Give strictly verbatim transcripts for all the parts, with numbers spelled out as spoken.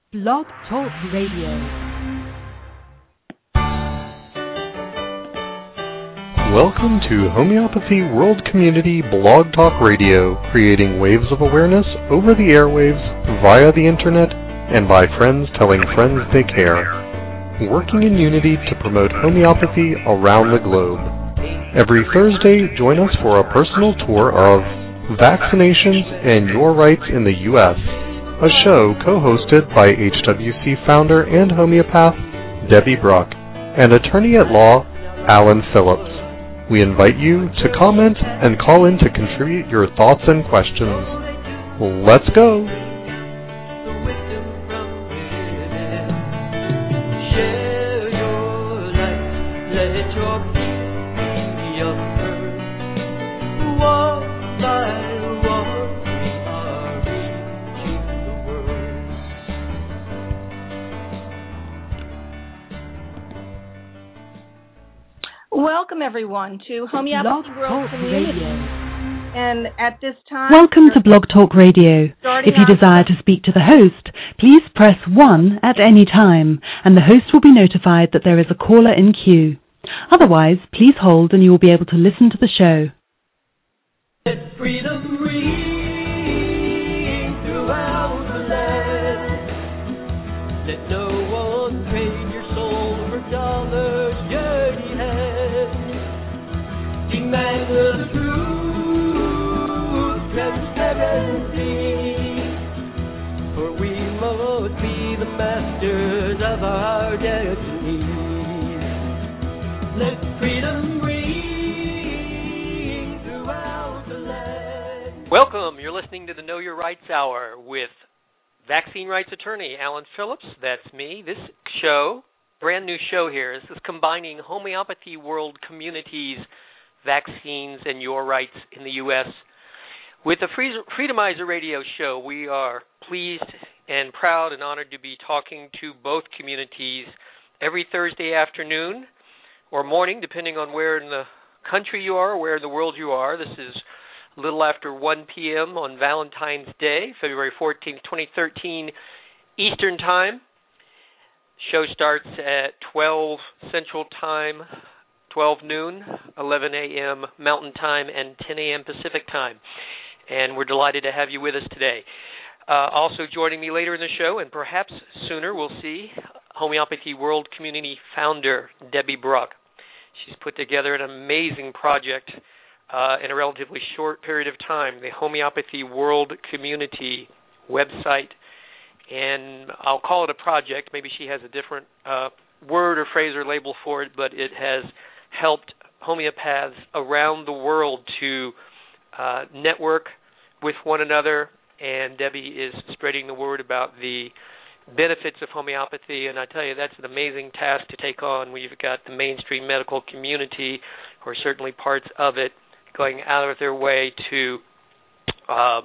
Blog Talk Radio. Welcome to Homeopathy World Community Blog Talk Radio, creating waves of awareness over the airwaves, via the internet, and by friends telling friends they care. Working in unity to promote homeopathy around the globe. Every Thursday, join us for a personal tour of Vaccinations and Your Rights in the U S, a show co-hosted by H W C founder and homeopath Debbie Bruck and attorney-at-law Alan Phillips. We invite you to comment and call in to contribute your thoughts and questions. Let's go! Welcome, everyone, to Homeopathy World Community. And at this time... Welcome to Blog Talk Radio. If you desire to speak to the host, please press one at any time, and the host will be notified that there is a caller in queue. Otherwise, please hold and you will be able to listen to the show. Let freedom ring throughout the land. Let no one trade your soul for dollars, dirty hands. Demand the truth, transparency, for we must be the masters of our destinies. Let freedom ring throughout the land. Welcome. You're listening to the Know Your Rights Hour with vaccine rights attorney Alan Phillips. That's me. This show, brand new show here, is this combining Homeopathy World Community's vaccines and your rights in the U S with the Freedomizer Radio Show. We are pleased and proud and honored to be talking to both communities every Thursday afternoon or morning, depending on where in the country you are or where in the world you are. This is a little after one p.m. on Valentine's Day, February fourteenth, twenty thirteen, Eastern Time. Show starts at twelve Central Time, twelve noon, eleven a.m. Mountain Time, and ten a.m. Pacific Time. And we're delighted to have you with us today. Uh, also joining me later in the show, and perhaps sooner, we'll see, Homeopathy World Community founder Debbie Bruck. She's put together an amazing project uh, in a relatively short period of time, the Homeopathy World Community website. And I'll call it a project. Maybe she has a different uh, word or phrase or label for it, but it has helped homeopaths around the world to uh, network with one another, and Debbie is spreading the word about the benefits of homeopathy, and I tell you, that's an amazing task to take on when you've got the mainstream medical community, or certainly parts of it, going out of their way to uh,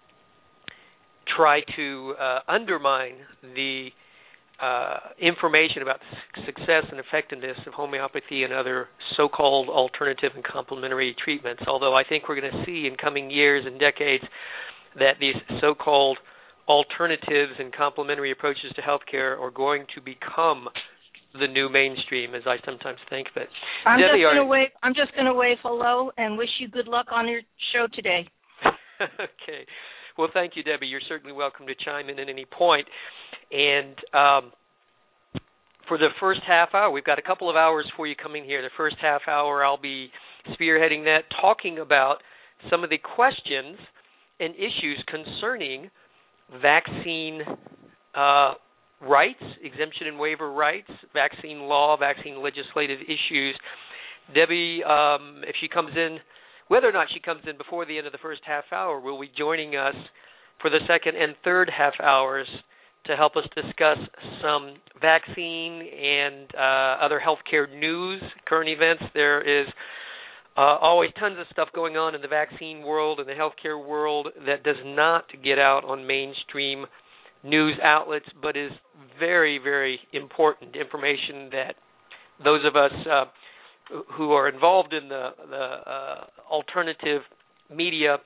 try to uh, undermine the uh, information about the success and effectiveness of homeopathy and other so-called alternative and complementary treatments, although I think we're going to see in coming years and decades that these so-called alternatives and complementary approaches to healthcare are going to become the new mainstream, as I sometimes think. But I'm Debbie, just going to are... wave. I'm just going to wave hello and wish you good luck on your show today. Okay. Well, thank you, Debbie. You're certainly welcome to chime in at any point. And um, for the first half hour, we've got a couple of hours for you coming here. The first half hour, I'll be spearheading that, talking about some of the questions and issues concerning vaccine uh, rights, exemption and waiver rights, vaccine law, vaccine legislative issues. Debbie, um, if she comes in, whether or not she comes in before the end of the first half hour, will be joining us for the second and third half hours to help us discuss some vaccine and uh, other healthcare news, current events. There is Uh, always tons of stuff going on in the vaccine world and the healthcare world that does not get out on mainstream news outlets, but is very, very important information that those of us uh, who are involved in the, the uh, alternative media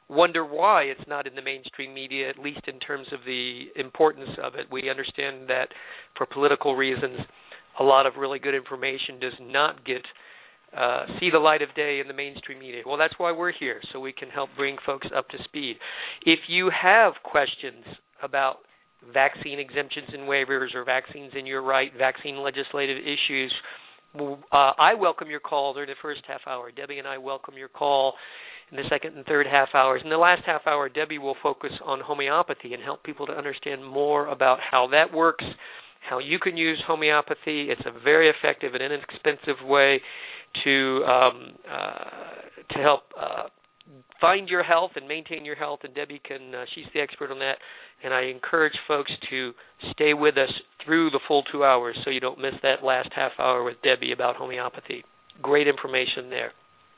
wonder why it's not in the mainstream media, at least in terms of the importance of it. We understand that for political reasons, a lot of really good information does not get uh, see the light of day in the mainstream media. Well, that's why we're here, so we can help bring folks up to speed. If you have questions about vaccine exemptions and waivers or vaccines in your right, vaccine legislative issues, uh, I welcome your call during the first half hour. Debbie and I welcome your call in the second and third half hours. In the last half hour, Debbie will focus on homeopathy and help people to understand more about how that works, how you can use homeopathy. It's a very effective and inexpensive way to um, uh, to help uh, find your health and maintain your health, and Debbie can, uh, she's the expert on that, and I encourage folks to stay with us through the full two hours so you don't miss that last half hour with Debbie about homeopathy. Great information there.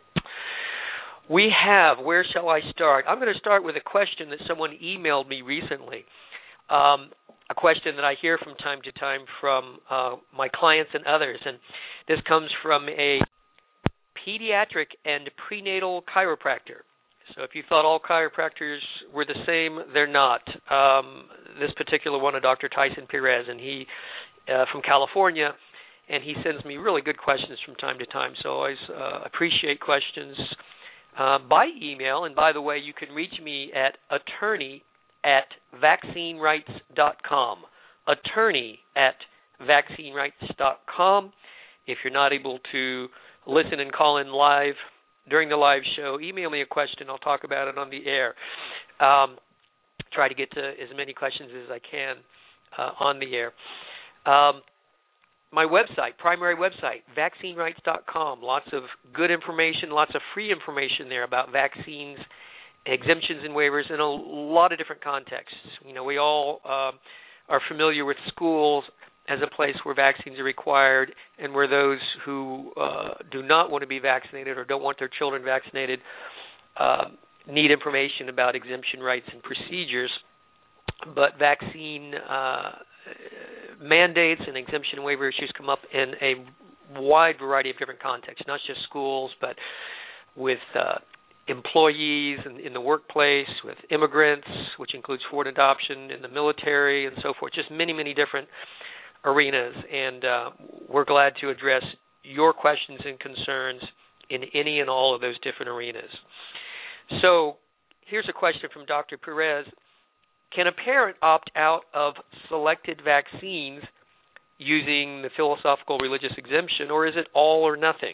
We have, where shall I start? I'm going to start with a question that someone emailed me recently, um, a question that I hear from time to time from uh, my clients and others, and this comes from a pediatric and prenatal chiropractor. So if you thought all chiropractors were the same, they're not. Um, this particular one, a Doctor Tyson Perez, and he uh, from California, and he sends me really good questions from time to time. So I always uh, appreciate questions uh, by email. And by the way, you can reach me at attorney at vaccine rights dot com. Attorney at vaccine rights dot com. If you're not able to listen and call in live during the live show, email me a question. I'll talk about it on the air. Um, try to get to as many questions as I can uh, on the air. Um, my website, primary website, vaccine rights dot com. Lots of good information, lots of free information there about vaccines, exemptions and waivers in a lot of different contexts. You know, we all uh, are familiar with schools as a place where vaccines are required, and where those who uh, do not want to be vaccinated or don't want their children vaccinated uh, need information about exemption rights and procedures. But vaccine uh, mandates and exemption and waiver issues come up in a wide variety of different contexts, not just schools, but with uh, employees in, in the workplace, with immigrants, which includes foreign adoption, in the military, and so forth, just many, many different arenas, and uh, we're glad to address your questions and concerns in any and all of those different arenas. So here's a question from Doctor Perez. Can a parent opt out of selected vaccines using the philosophical religious exemption, or is it all or nothing?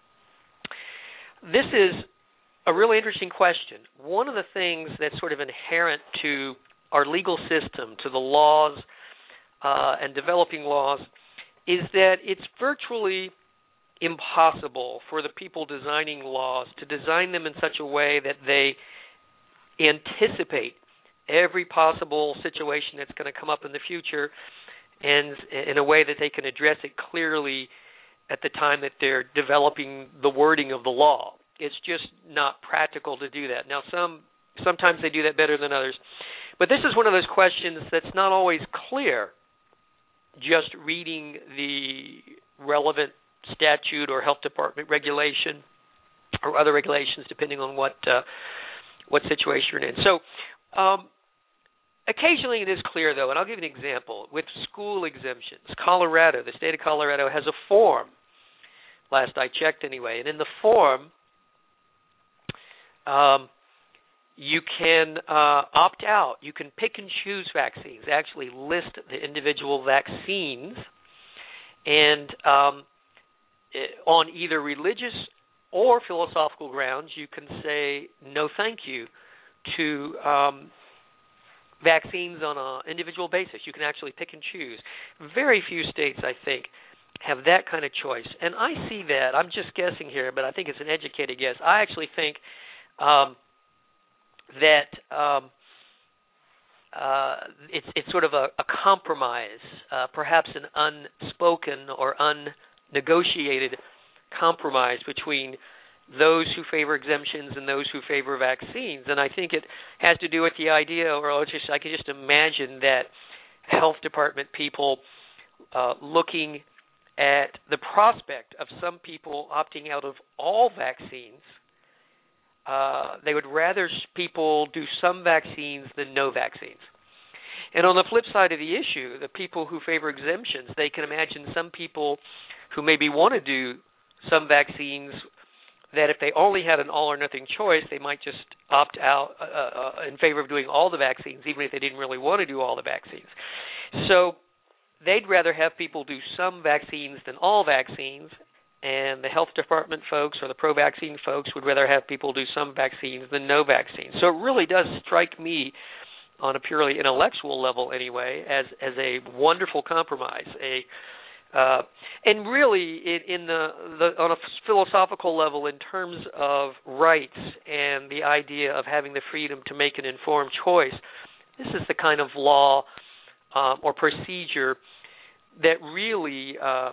This is a really interesting question. One of the things that's sort of inherent to our legal system, to the laws Uh, and developing laws, is that it's virtually impossible for the people designing laws to design them in such a way that they anticipate every possible situation that's going to come up in the future, and in a way that they can address it clearly at the time that they're developing the wording of the law. It's just not practical to do that. Now, some sometimes they do that better than others, but this is one of those questions that's not always clear just reading the relevant statute or health department regulation or other regulations, depending on what uh, what situation you're in. So um, occasionally it is clear, though, and I'll give you an example. With school exemptions, Colorado, the state of Colorado has a form, last I checked anyway, and in the form um, you can uh, opt out. You can pick and choose vaccines, actually list the individual vaccines, and um, on either religious or philosophical grounds, you can say no thank you to um, vaccines on an individual basis. You can actually pick and choose. Very few states, I think, have that kind of choice. And I see that. I'm just guessing here, but I think it's an educated guess. I actually think um, that um, uh, it's it's sort of a, a compromise, uh, perhaps an unspoken or unnegotiated compromise between those who favor exemptions and those who favor vaccines. And I think it has to do with the idea, or I'll just, I can just imagine that health department people uh, looking at the prospect of some people opting out of all vaccines uh, they would rather people do some vaccines than no vaccines. And on the flip side of the issue, the people who favor exemptions, they can imagine some people who maybe want to do some vaccines that if they only had an all-or-nothing choice, they might just opt out uh, uh, in favor of doing all the vaccines, even if they didn't really want to do all the vaccines. So they'd rather have people do some vaccines than all vaccines, and the health department folks or the pro-vaccine folks would rather have people do some vaccines than no vaccines. So it really does strike me on a purely intellectual level anyway as, as a wonderful compromise, a Uh, and really, it, in the, the on a philosophical level, in terms of rights and the idea of having the freedom to make an informed choice, this is the kind of law um, or procedure that really uh,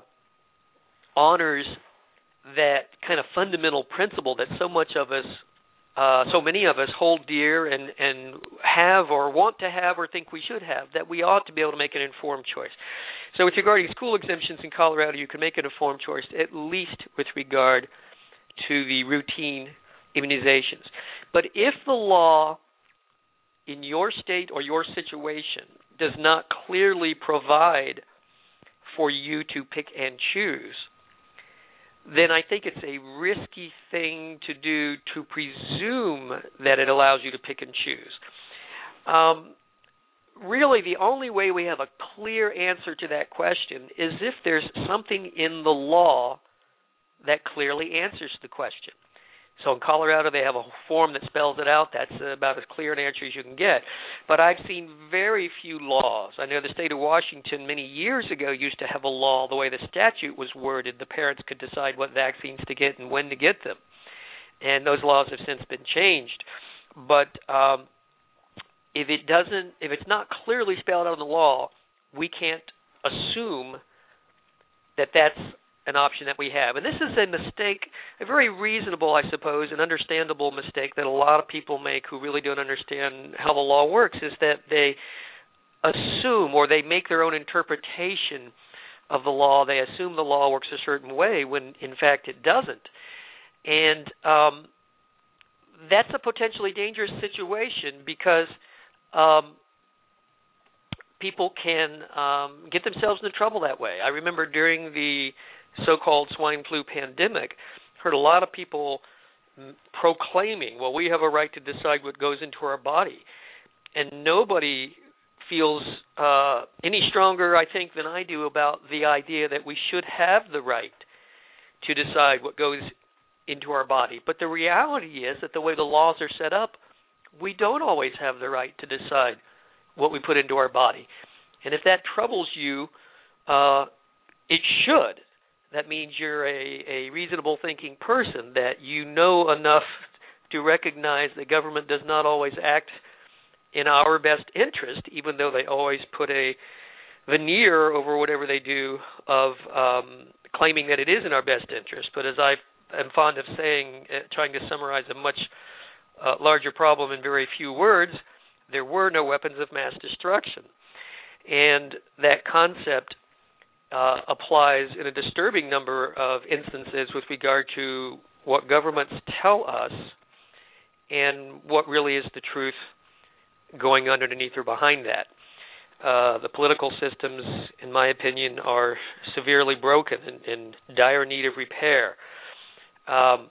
honors that kind of fundamental principle that so much of us, uh, so many of us hold dear and, and have or want to have or think we should have, that we ought to be able to make an informed choice. So with regard to school exemptions in Colorado, you can make an informed choice, at least with regard to the routine immunizations. But if the law in your state or your situation does not clearly provide for you to pick and choose, then I think it's a risky thing to do to presume that it allows you to pick and choose. Um, Really, the only way we have a clear answer to that question is if there's something in the law that clearly answers the question. So in Colorado, they have a form that spells it out. That's about as clear an answer as you can get. But I've seen very few laws. I know the state of Washington many years ago used to have a law, the way the statute was worded, the parents could decide what vaccines to get and when to get them. And those laws have since been changed. But um, if it doesn't, if it's not clearly spelled out in the law, we can't assume that that's an option that we have. And this is a mistake, a very reasonable, I suppose, and understandable mistake that a lot of people make who really don't understand how the law works, is that they assume or they make their own interpretation of the law. They assume the law works a certain way when, in fact, it doesn't. And um, that's a potentially dangerous situation because um, people can um, get themselves into trouble that way. I remember during the so-called swine flu pandemic, heard a lot of people proclaiming, well, we have a right to decide what goes into our body. And nobody feels uh, any stronger, I think, than I do about the idea that we should have the right to decide what goes into our body. But the reality is that the way the laws are set up, we don't always have the right to decide what we put into our body. And if that troubles you, uh, it should. That means you're a, a reasonable thinking person, that you know enough to recognize that government does not always act in our best interest, even though they always put a veneer over whatever they do of um, claiming that it is in our best interest. But as I am fond of saying, uh, trying to summarize a much uh, larger problem in very few words, there were no weapons of mass destruction. And that concept uh, applies in a disturbing number of instances with regard to what governments tell us and what really is the truth going underneath or behind that. Uh, the political systems, in my opinion, are severely broken and in dire need of repair. Um,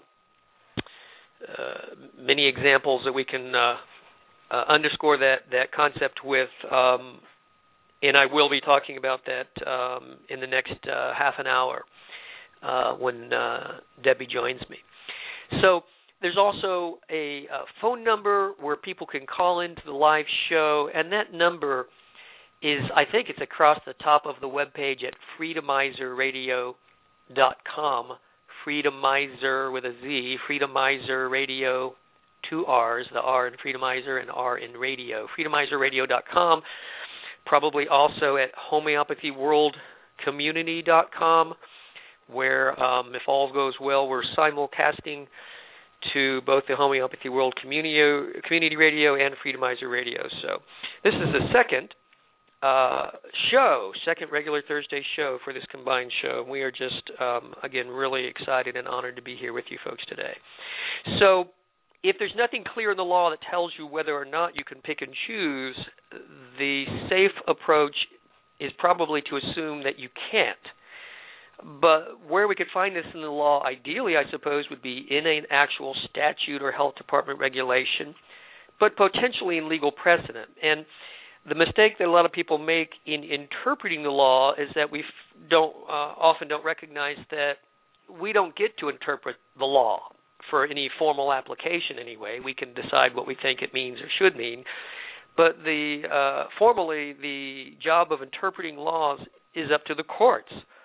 uh, many examples that we can uh, uh, underscore that, that concept with, um, and I will be talking about that um, in the next uh, half an hour uh, when uh, Debbie joins me. So there's also a, a phone number where people can call into the live show, and that number is, I think it's across the top of the webpage at freedomizer radio dot com. Freedomizer with a Z, Freedomizer Radio, two R's, the R in Freedomizer and R in radio, freedomizer radio dot com. Probably also at homeopathy world community dot com, where, um, if all goes well, we're simulcasting to both the Homeopathy World Community, Community Radio and Freedomizer Radio. So this is the second uh, show, second regular Thursday show for this combined show. We are just, um, again, really excited and honored to be here with you folks today. So if there's nothing clear in the law that tells you whether or not you can pick and choose, the safe approach is probably to assume that you can't. But where we could find this in the law, ideally, I suppose, would be in an actual statute or health department regulation, but potentially in legal precedent. And the mistake that a lot of people make in interpreting the law is that we don't uh, often don't recognize that we don't get to interpret the law for any formal application anyway. We can decide what we think it means or should mean. But the uh, formally, the job of interpreting laws is up to the courts.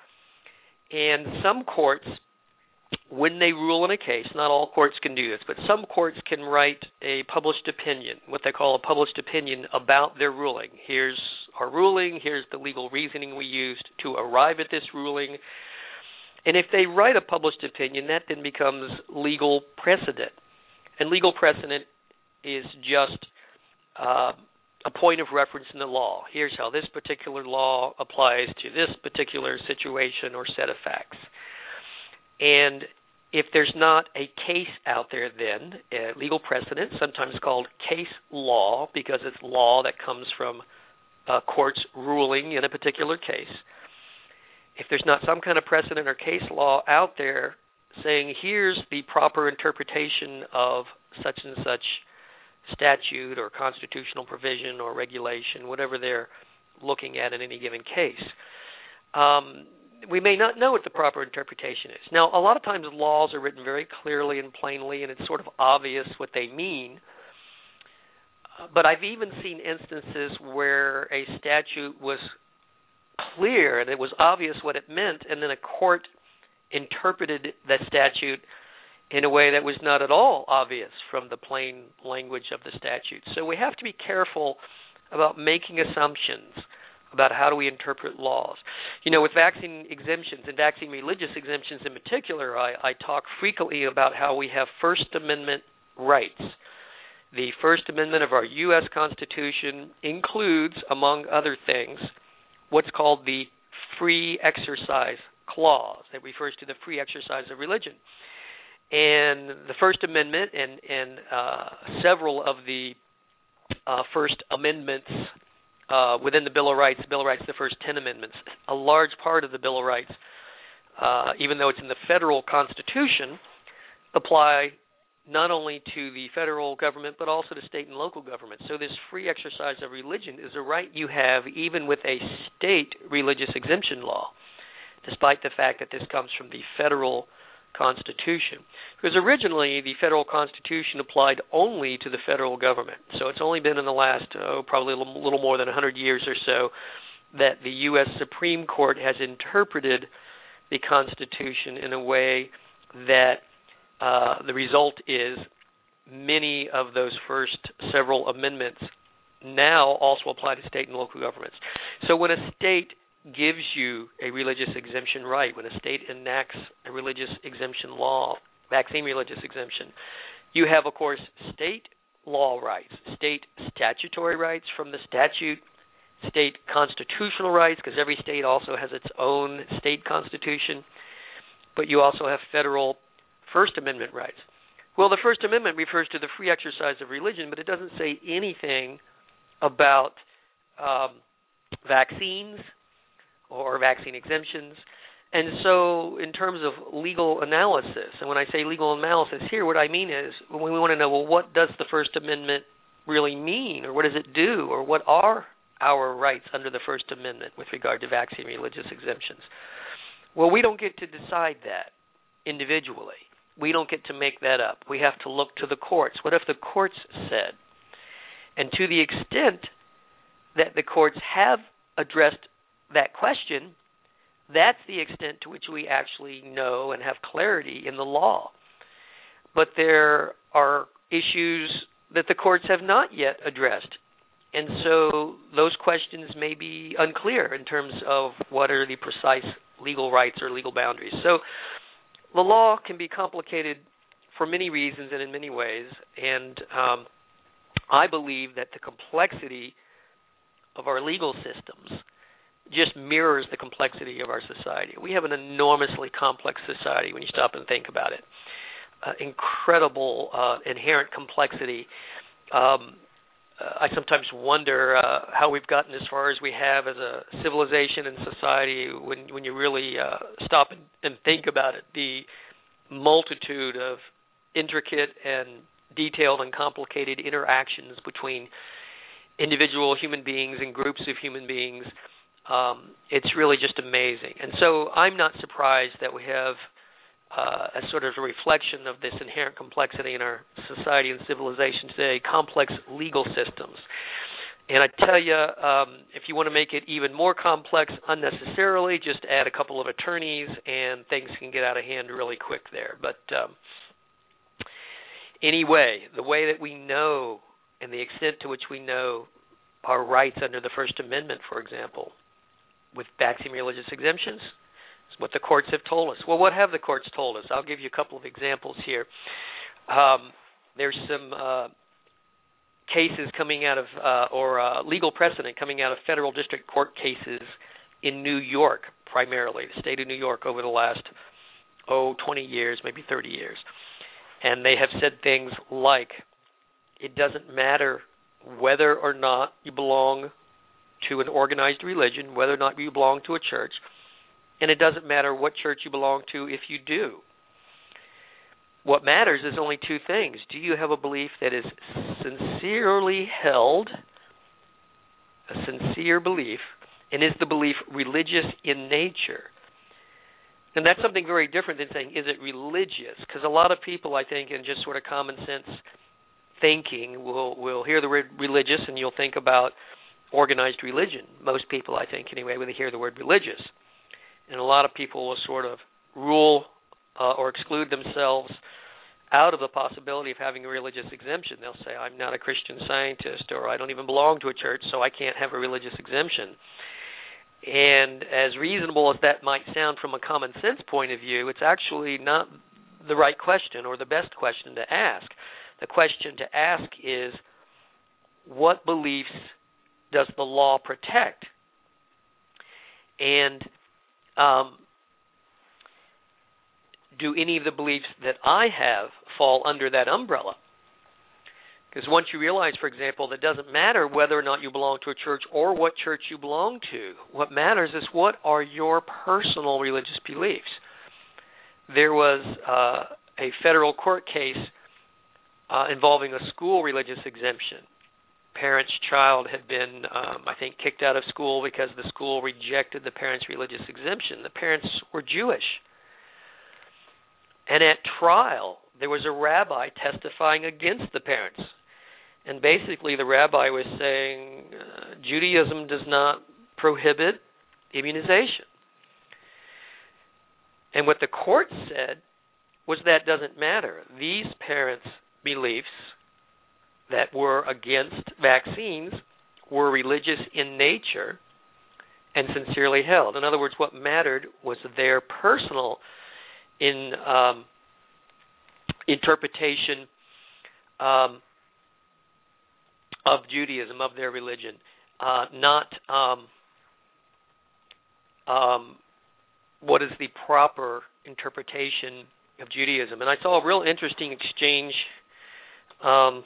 And some courts, when they rule in a case, not all courts can do this, but some courts can write a published opinion, what they call a published opinion about their ruling. Here's our ruling, here's the legal reasoning we used to arrive at this ruling. And if they write a published opinion, that then becomes legal precedent. And legal precedent is just uh, a point of reference in the law. Here's how this particular law applies to this particular situation or set of facts. And if there's not a case out there then, uh, legal precedent, sometimes called case law, because it's law that comes from a court's ruling in a particular case. If there's not some kind of precedent or case law out there saying here's the proper interpretation of such and such statute or constitutional provision or regulation, whatever they're looking at in any given case, um, we may not know what the proper interpretation is. Now, a lot of times laws are written very clearly and plainly, and it's sort of obvious what they mean. But I've even seen instances where a statute was clear and it was obvious what it meant, and then a court interpreted that statute in a way that was not at all obvious from the plain language of the statute. So we have to be careful about making assumptions about how do we interpret laws. You know, with vaccine exemptions and vaccine religious exemptions in particular, I, I talk frequently about how we have First Amendment rights. The First Amendment of our U S Constitution includes, among other things, what's called the Free Exercise Clause that refers to the free exercise of religion. And the First Amendment and, and uh, several of the uh, First Amendments uh, within the Bill of Rights, the Bill of Rights, the first ten amendments, a large part of the Bill of Rights, uh, even though it's in the federal Constitution, apply not only to the federal government but also to state and local governments. So this free exercise of religion is a right you have even with a state religious exemption law, despite the fact that this comes from the federal Constitution. Because originally the federal Constitution applied only to the federal government. So it's only been in the last, oh, probably a little, little more than one hundred years or so that the U S Supreme Court has interpreted the Constitution in a way that uh, the result is many of those first several amendments now also apply to state and local governments. So when a state gives you a religious exemption right, when a state enacts a religious exemption law, vaccine religious exemption, you have, of course, state law rights, state statutory rights from the statute, state constitutional rights, because every state also has its own state constitution, but you also have federal First Amendment rights. Well, the First Amendment refers to the free exercise of religion, but it doesn't say anything about um, vaccines or vaccine exemptions. And so in terms of legal analysis, and when I say legal analysis here, what I mean is when we want to know, well, what does the First Amendment really mean, or what does it do, or what are our rights under the First Amendment with regard to vaccine religious exemptions? Well, we don't get to decide that individually. We don't get to make that up. We have to look to the courts. What have the courts said? And to the extent that the courts have addressed that question, that's the extent to which we actually know and have clarity in the law. But there are issues that the courts have not yet addressed. And so those questions may be unclear in terms of what are the precise legal rights or legal boundaries. So the law can be complicated for many reasons and in many ways. And um, I believe that the complexity of our legal systems just mirrors the complexity of our society. We have an enormously complex society when you stop and think about it. uh, incredible uh, inherent complexity. Um, uh, I sometimes wonder uh, how we've gotten as far as we have as a civilization and society when when you really uh, stop and, and think about it. The multitude of intricate and detailed and complicated interactions between individual human beings and groups of human beings. Um, it's really just amazing. And so I'm not surprised that we have uh, a sort of a reflection of this inherent complexity in our society and civilization today, complex legal systems. And I tell you, um, if you want to make it even more complex unnecessarily, just add a couple of attorneys and things can get out of hand really quick there. But um, anyway, the way that we know and the extent to which we know our rights under the First Amendment, for example, with vaccine religious exemptions, is what the courts have told us. Well, what have the courts told us? I'll give you a couple of examples here. Um, there's some uh, cases coming out of, uh, or uh, legal precedent coming out of federal district court cases in New York, primarily, the state of New York, over the last, oh, twenty years, maybe thirty years. And they have said things like, it doesn't matter whether or not you belong to an organized religion, whether or not you belong to a church, and it doesn't matter what church you belong to if you do. What matters is only two things. Do you have a belief that is sincerely held, a sincere belief, and is the belief religious in nature? And that's something very different than saying, is it religious? Because a lot of people, I think, in just sort of common sense thinking will will hear the word religious and you'll think about organized religion. Most people, I think, anyway, when they hear the word religious. And a lot of people will sort of rule uh, or exclude themselves out of the possibility of having a religious exemption. They'll say, I'm not a Christian Scientist, or I don't even belong to a church, so I can't have a religious exemption. And as reasonable as that might sound from a common sense point of view, it's actually not the right question or the best question to ask. The question to ask is, what beliefs does the law protect? And um, do any of the beliefs that I have fall under that umbrella? Because once you realize, for example, that it doesn't matter whether or not you belong to a church or what church you belong to. What matters is, what are your personal religious beliefs? There was uh, a federal court case uh, involving a school religious exemption. Parent's child had been, um, I think, kicked out of school because the school rejected the parent's religious exemption. The parents were Jewish. And at trial, there was a rabbi testifying against the parents. And basically the rabbi was saying uh, Judaism does not prohibit immunization. And what the court said was that doesn't matter. These parents' beliefs that were against vaccines were religious in nature and sincerely held. In other words, what mattered was their personal in um, interpretation um, of Judaism, of their religion, uh, not um, um, what is the proper interpretation of Judaism. And I saw a real interesting exchange. Um,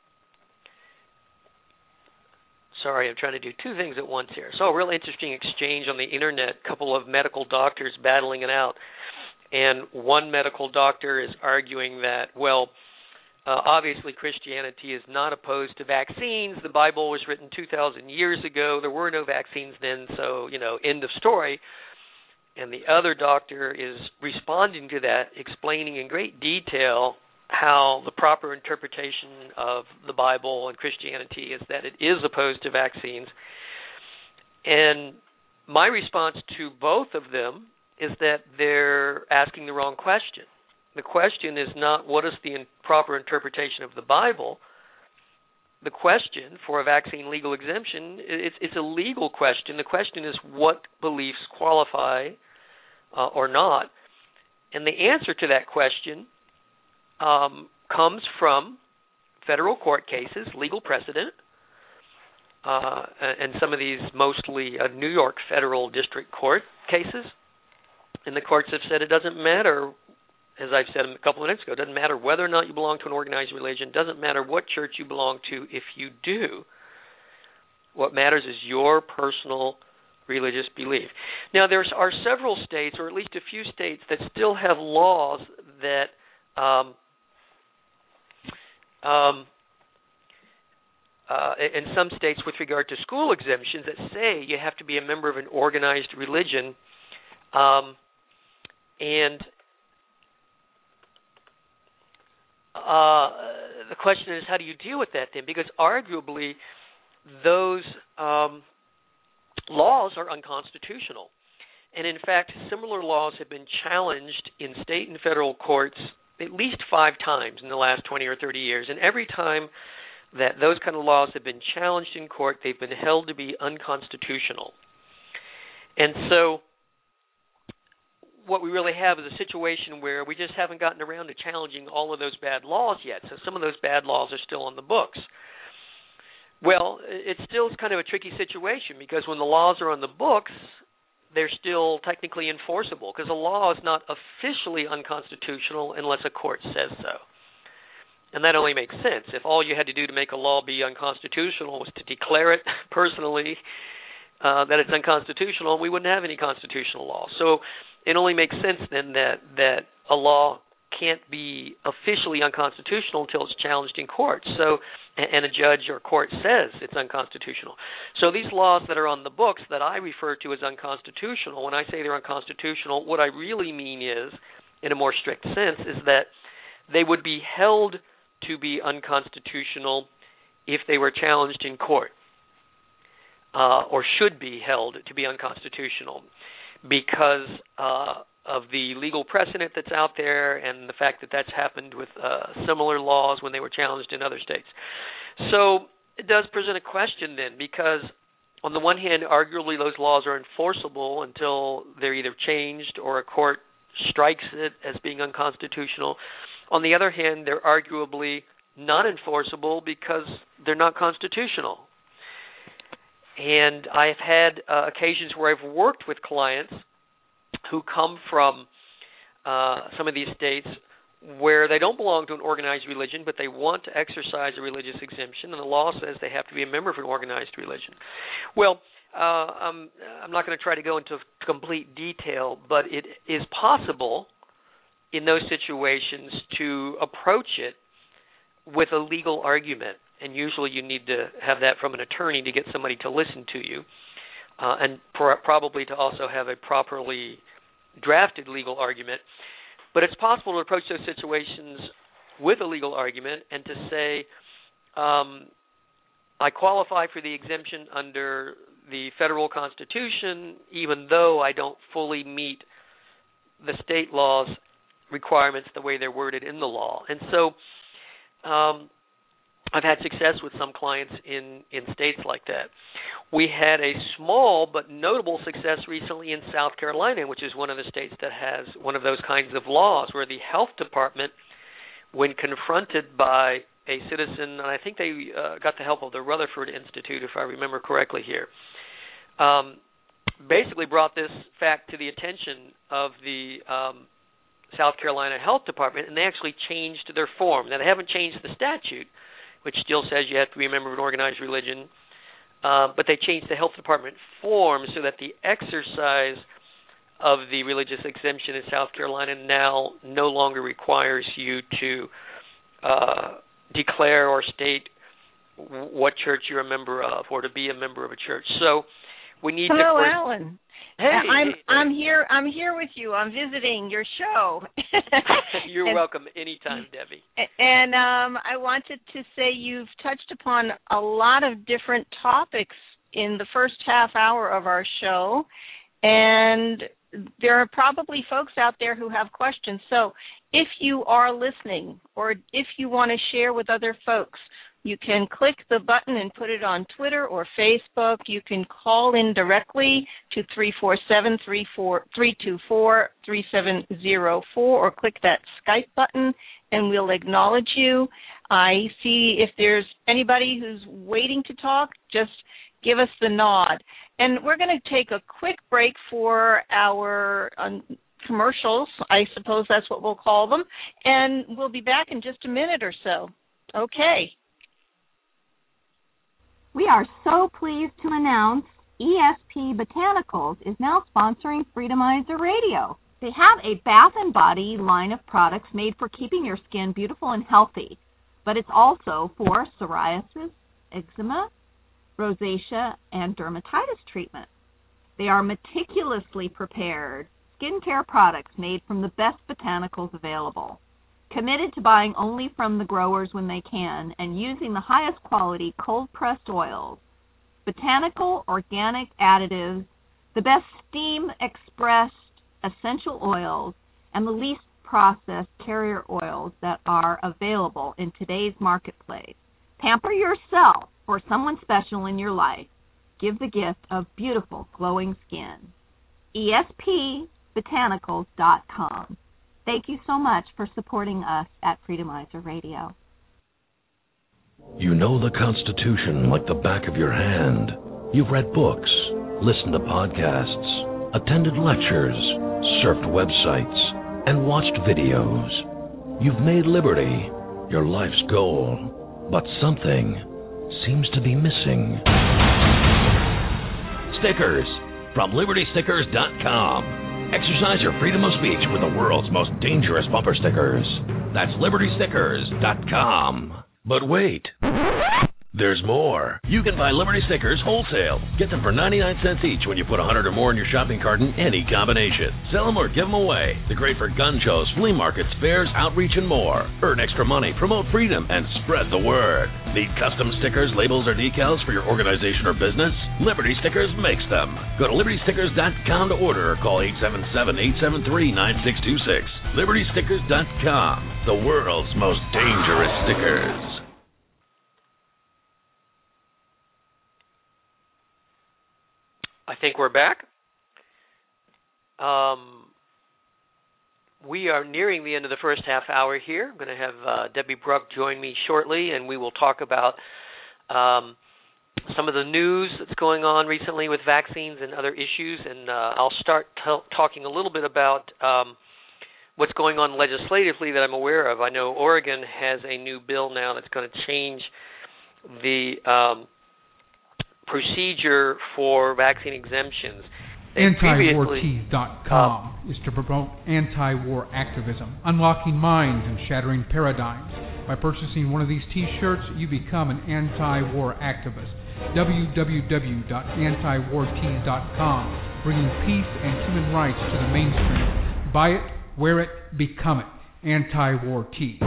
sorry, I'm trying to do two things at once here. I saw a real interesting exchange on the internet, a couple of medical doctors battling it out. And one medical doctor is arguing that, well, uh, obviously Christianity is not opposed to vaccines. The Bible was written two thousand years ago. There were no vaccines then, so, you know, end of story. And the other doctor is responding to that, explaining in great detail how the proper interpretation of the Bible and Christianity is that it is opposed to vaccines. And my response to both of them is that they're asking the wrong question. The question is not what is the in- proper interpretation of the Bible. The question for a vaccine legal exemption, it's, it's a legal question. The question is what beliefs qualify uh, or not. And the answer to that question um, comes from federal court cases, legal precedent, uh, and some of these mostly uh, New York federal district court cases. And the courts have said it doesn't matter as I've said a couple of minutes ago, it doesn't matter whether or not you belong to an organized religion. It doesn't matter what church you belong to if you do. What matters is your personal religious belief. Now, there are several states, or at least a few states, that still have laws that um, um, uh, in some states with regard to school exemptions that say you have to be a member of an organized religion. Um, and uh, the question is, how do you deal with that then? Because arguably, those um, laws are unconstitutional. And in fact, similar laws have been challenged in state and federal courts at least five times in the last twenty or thirty years. And every time that those kind of laws have been challenged in court, they've been held to be unconstitutional. And so what we really have is a situation where we just haven't gotten around to challenging all of those bad laws yet. So some of those bad laws are still on the books. Well, it still is kind of a tricky situation because when the laws are on the books, they're still technically enforceable because a law is not officially unconstitutional unless a court says so. And that only makes sense. If all you had to do to make a law be unconstitutional was to declare it personally uh, that it's unconstitutional, we wouldn't have any constitutional law. So it only makes sense then that, that a law can't be officially unconstitutional until it's challenged in court. So, and a judge or court says it's unconstitutional. So these laws that are on the books that I refer to as unconstitutional, when I say they're unconstitutional, what I really mean is, in a more strict sense, is that they would be held to be unconstitutional if they were challenged in court, uh, or should be held to be unconstitutional because uh, of the legal precedent that's out there and the fact that that's happened with uh, similar laws when they were challenged in other states. So it does present a question then, because on the one hand, arguably those laws are enforceable until they're either changed or a court strikes it as being unconstitutional. On the other hand, they're arguably not enforceable because they're not constitutional. And I've had uh, occasions where I've worked with clients who come from uh, some of these states where they don't belong to an organized religion, but they want to exercise a religious exemption, and the law says they have to be a member of an organized religion. Well, uh, I'm, I'm not going to try to go into complete detail, but it is possible in those situations to approach it with a legal argument, and usually you need to have that from an attorney to get somebody to listen to you, uh, and pr- probably to also have a properly drafted legal argument. But it's possible to approach those situations with a legal argument and to say, um, I qualify for the exemption under the federal Constitution, even though I don't fully meet the state law's requirements the way they're worded in the law. And so um, I've had success with some clients in, in states like that. We had a small but notable success recently in South Carolina, which is one of the states that has one of those kinds of laws where the health department, when confronted by a citizen, and I think they uh, got the help of the Rutherford Institute, if I remember correctly here, um, basically brought this fact to the attention of the um, South Carolina Health Department, and they actually changed their form. Now, they haven't changed the statute, which still says you have to be a member of an organized religion, uh, but they changed the health department form so that the exercise of the religious exemption in South Carolina now no longer requires you to uh, declare or state what church you're a member of or to be a member of a church. So we need Hello, to... Hello, Alan. Hey, I'm hey, I'm here. I'm here with you. I'm visiting your show. You're and, welcome anytime, Debbie. And um, I wanted to say you've touched upon a lot of different topics in the first half hour of our show, and there are probably folks out there who have questions. So if you are listening, or if you want to share with other folks, you can click the button and put it on Twitter or Facebook. You can call in directly to three four seven, three two four, three seven zero four or click that Skype button and we'll acknowledge you. I see if there's anybody who's waiting to talk, just give us the nod. And we're going to take a quick break for our um, commercials. I suppose that's what we'll call them. And we'll be back in just a minute or so. Okay. We are so pleased to announce E S P Botanicals is now sponsoring Freedomizer Radio. They have a bath and body line of products made for keeping your skin beautiful and healthy, but it's also for psoriasis, eczema, rosacea, and dermatitis treatment. They are meticulously prepared skincare products made from the best botanicals available, committed to buying only from the growers when they can and using the highest quality cold-pressed oils, botanical organic additives, the best steam-expressed essential oils, and the least processed carrier oils that are available in today's marketplace. Pamper yourself or someone special in your life. Give the gift of beautiful, glowing skin. E S P botanicals dot com. Thank you so much for supporting us at Freedomizer Radio. You know the Constitution like the back of your hand. You've read books, listened to podcasts, attended lectures, surfed websites, and watched videos. You've made liberty your life's goal, but something seems to be missing. Stickers from Liberty Stickers dot com. Exercise your freedom of speech with the world's most dangerous bumper stickers. That's Liberty Stickers dot com. But wait, there's more. You can buy Liberty Stickers wholesale. Get them for ninety-nine cents each when you put one hundred or more in your shopping cart in any combination. Sell them or give them away. They're great for gun shows, flea markets, fairs, outreach, and more. Earn extra money, promote freedom, and spread the word. Need custom stickers, labels, or decals for your organization or business? Liberty Stickers makes them. Go to Liberty Stickers dot com to order or call eight seven seven, eight seven three, nine six two six. Liberty Stickers dot com, the world's most dangerous stickers. I think we're back. Um, we are nearing the end of the first half hour here. I'm going to have uh, Debbie Bruck join me shortly, and we will talk about um, some of the news that's going on recently with vaccines and other issues. And uh, I'll start t- talking a little bit about um, what's going on legislatively that I'm aware of. I know Oregon has a new bill now that's going to change the um, procedure for vaccine exemptions. anti war tees dot com uh, is to promote anti-war activism, unlocking minds and shattering paradigms. By purchasing one of these T-shirts, you become an anti-war activist. w w w dot anti war tees dot com, bringing peace and human rights to the mainstream. Buy it, wear it, become it. Anti-war tees.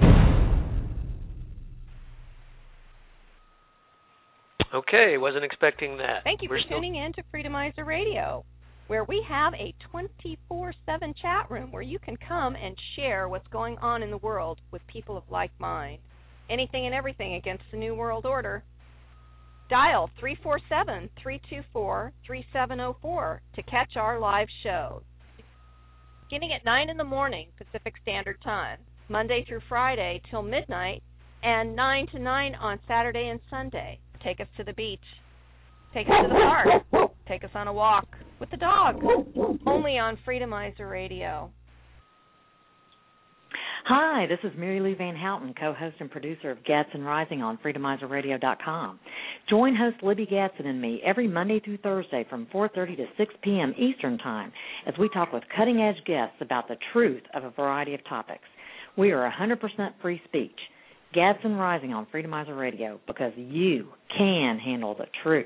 Okay, wasn't expecting that. Thank you We're for still... tuning in to Freedomizer Radio, where we have a twenty-four seven chat room where you can come and share what's going on in the world with people of like mind. Anything and everything against the New World Order. Dial three four seven, three two four, three seven zero four to catch our live shows. Beginning at nine in the morning Pacific Standard Time, Monday through Friday till midnight, and nine to nine on Saturday and Sunday. Take us to the beach. Take us to the park. Take us on a walk with the dog. Only on Freedomizer Radio. Hi, this is Mary Lou Van Houten, co-host and producer of Gadsden Rising on Freedomizer Radio dot com. Join host Libby Gadsden and me every Monday through Thursday from four thirty to six p.m. Eastern Time as we talk with cutting-edge guests about the truth of a variety of topics. We are one hundred percent free speech. Gadsden Rising on Freedomizer Radio, because you can handle the truth.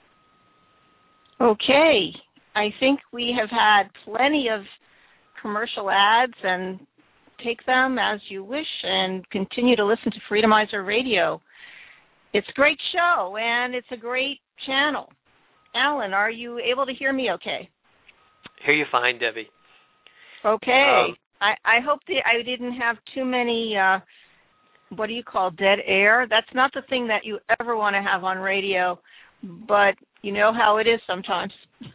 Okay. I think we have had plenty of commercial ads, and take them as you wish and continue to listen to Freedomizer Radio. It's a great show, and it's a great channel. Alan, are you able to hear me okay? Hear you fine, Debbie. Okay. Um, I, I hope that I didn't have too many... Uh, what do you call dead air? That's not the thing that you ever want to have on radio, but you know how it is sometimes.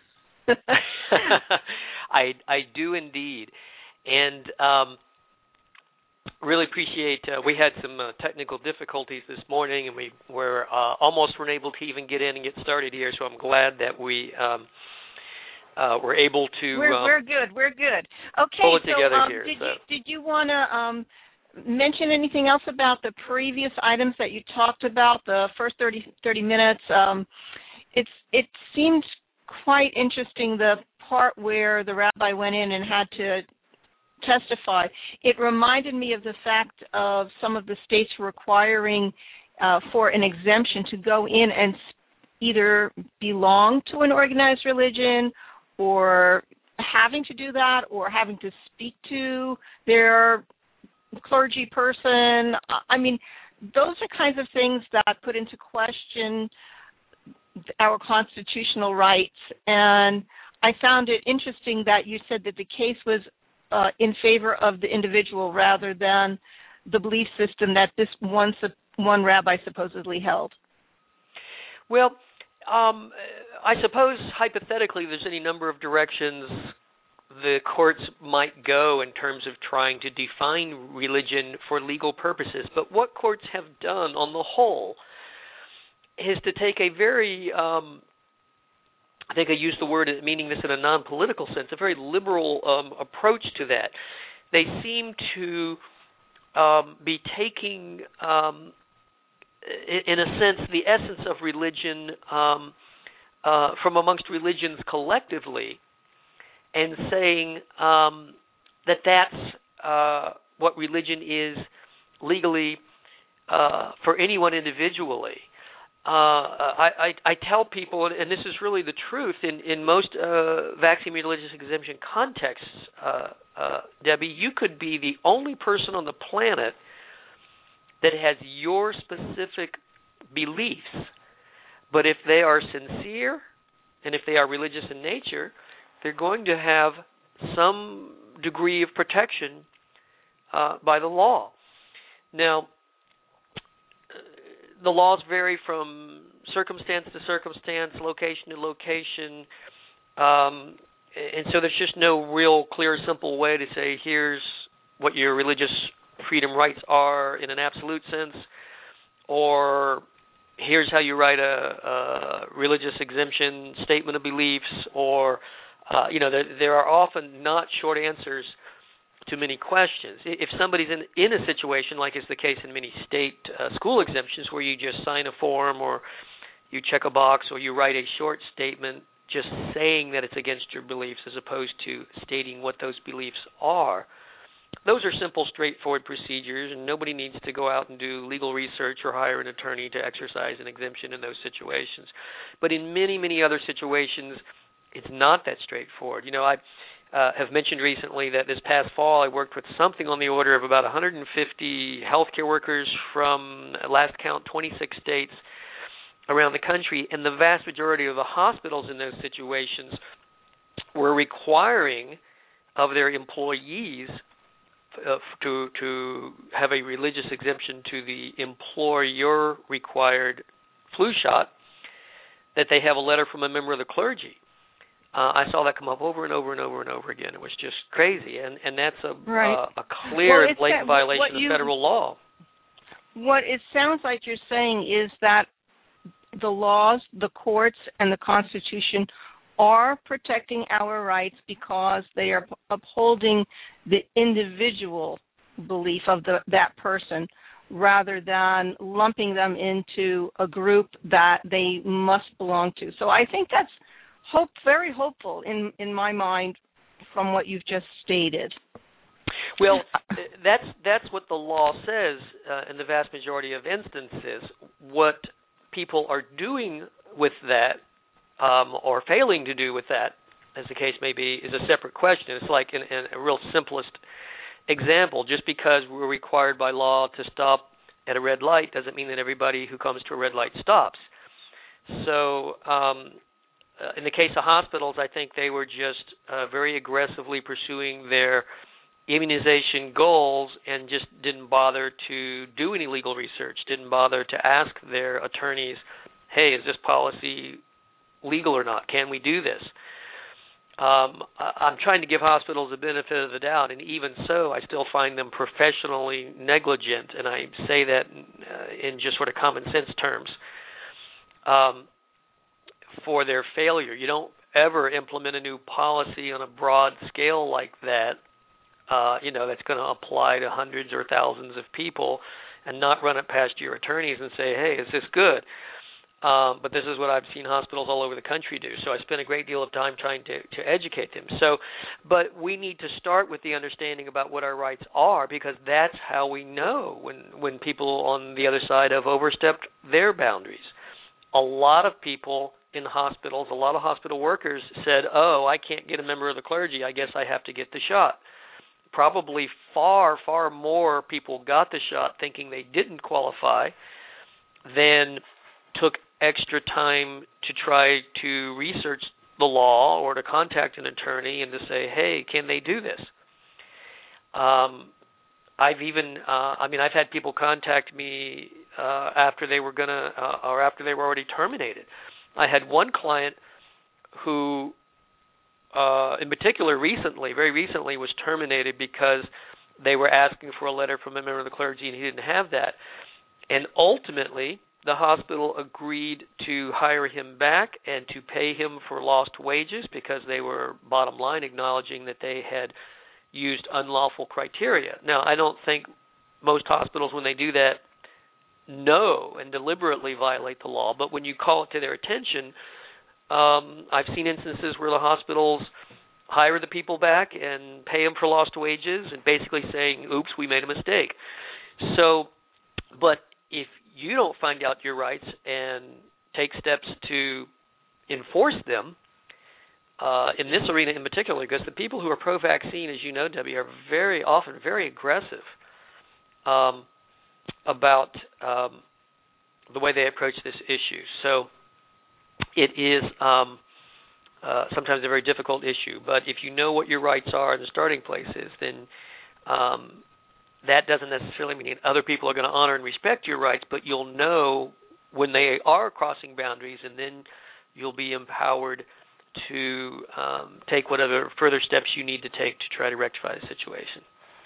I I do indeed, and um, really appreciate. Uh, we had some uh, technical difficulties this morning, and we were uh, almost weren't able to even get in and get started here. So I'm glad that we um, uh, we're able to. We're um, we're good. We're good. Okay. Pull it so together um, here. Did so. you did you want to um, mention anything else about the previous items that you talked about? The first thirty, thirty minutes. Um, it's it seemed quite interesting. The part where the rabbi went in and had to testify. It reminded me of the fact of some of the states requiring uh, for an exemption to go in and either belong to an organized religion or having to do that or having to speak to their clergy person. I mean, those are kinds of things that put into question our constitutional rights. And I found it interesting that you said that the case was uh, in favor of the individual rather than the belief system that this one one rabbi supposedly held. Well, um, I suppose hypothetically there's any number of directions the courts might go in terms of trying to define religion for legal purposes. But what courts have done on the whole is to take a very, um, I think I use the word meaning this in a non-political sense, a very liberal um, approach to that. They seem to um, be taking, um, in a sense, the essence of religion um, uh, from amongst religions collectively and saying um, that that's uh, what religion is legally uh, for anyone individually. Uh, I, I, I tell people, and this is really the truth, in, in most uh, vaccine religious exemption contexts, uh, uh, Debbie, you could be the only person on the planet that has your specific beliefs, but if they are sincere and if they are religious in nature, they're going to have some degree of protection uh, by the law. Now, the laws vary from circumstance to circumstance, location to location, um, and so there's just no real clear, simple way to say here's what your religious freedom rights are in an absolute sense, or here's how you write a, a religious exemption statement of beliefs, or uh, you know, there, there are often not short answers to many questions. If somebody's in, in a situation, like is the case in many state uh, school exemptions, where you just sign a form or you check a box or you write a short statement just saying that it's against your beliefs as opposed to stating what those beliefs are, those are simple, straightforward procedures, and nobody needs to go out and do legal research or hire an attorney to exercise an exemption in those situations. But in many, many other situations, it's not that straightforward. You know, I uh, have mentioned recently that this past fall I worked with something on the order of about one hundred fifty healthcare workers from, last count, twenty-six states around the country, and the vast majority of the hospitals in those situations were requiring of their employees uh, to to have a religious exemption to the employer-required flu shot, that they have a letter from a member of the clergy. Uh, I saw that come up over and over and over and over again. It was just crazy, and and that's a right. uh, a clear well, and blatant that, violation you, of federal law. What it sounds like you're saying is that the laws, the courts, and the Constitution are protecting our rights because they are upholding the individual belief of the, that person rather than lumping them into a group that they must belong to. So I think that's hope, very hopeful in, in my mind from what you've just stated. Well, that's that's what the law says uh, in the vast majority of instances. What people are doing with that um, or failing to do with that, as the case may be, is a separate question. It's like in, in a real simplest example. Just because we're required by law to stop at a red light doesn't mean that everybody who comes to a red light stops. So um, uh, in the case of hospitals, I think they were just uh, very aggressively pursuing their immunization goals and just didn't bother to do any legal research, didn't bother to ask their attorneys, hey, is this policy legal or not? Can we do this? Um, I'm trying to give hospitals the benefit of the doubt, and even so, I still find them professionally negligent, and I say that uh, in just sort of common sense terms, um, for their failure. You don't ever implement a new policy on a broad scale like that, uh, you know, that's going to apply to hundreds or thousands of people and not run it past your attorneys and say, hey, is this good? Um, but this is what I've seen hospitals all over the country do. So I spent a great deal of time trying to, to educate them. So, but we need to start with the understanding about what our rights are, because that's how we know when, when people on the other side have overstepped their boundaries. A lot of people in hospitals, a lot of hospital workers said, oh, I can't get a member of the clergy, I guess I have to get the shot. Probably far, far more people got the shot thinking they didn't qualify than took extra time to try to research the law or to contact an attorney and to say, hey, can they do this? Um, I've even, uh, I mean, I've had people contact me uh, after they were going to, uh, or after they were already terminated. I had one client who, uh, in particular recently, very recently, was terminated because they were asking for a letter from a member of the clergy and he didn't have that. And ultimately, the hospital agreed to hire him back and to pay him for lost wages because they were, bottom line, acknowledging that they had used unlawful criteria. Now, I don't think most hospitals, when they do that, know and deliberately violate the law, but when you call it to their attention, um, I've seen instances where the hospitals hire the people back and pay them for lost wages and basically saying, oops, we made a mistake. So, but if you don't find out your rights and take steps to enforce them, uh, in this arena in particular, because the people who are pro-vaccine, as you know, Debbie, are very often very aggressive um, about um, the way they approach this issue. So it is um, uh, sometimes a very difficult issue. But if you know what your rights are and the starting place is, then um, that doesn't necessarily mean other people are going to honor and respect your rights, but you'll know when they are crossing boundaries, and then you'll be empowered to um, take whatever further steps you need to take to try to rectify the situation.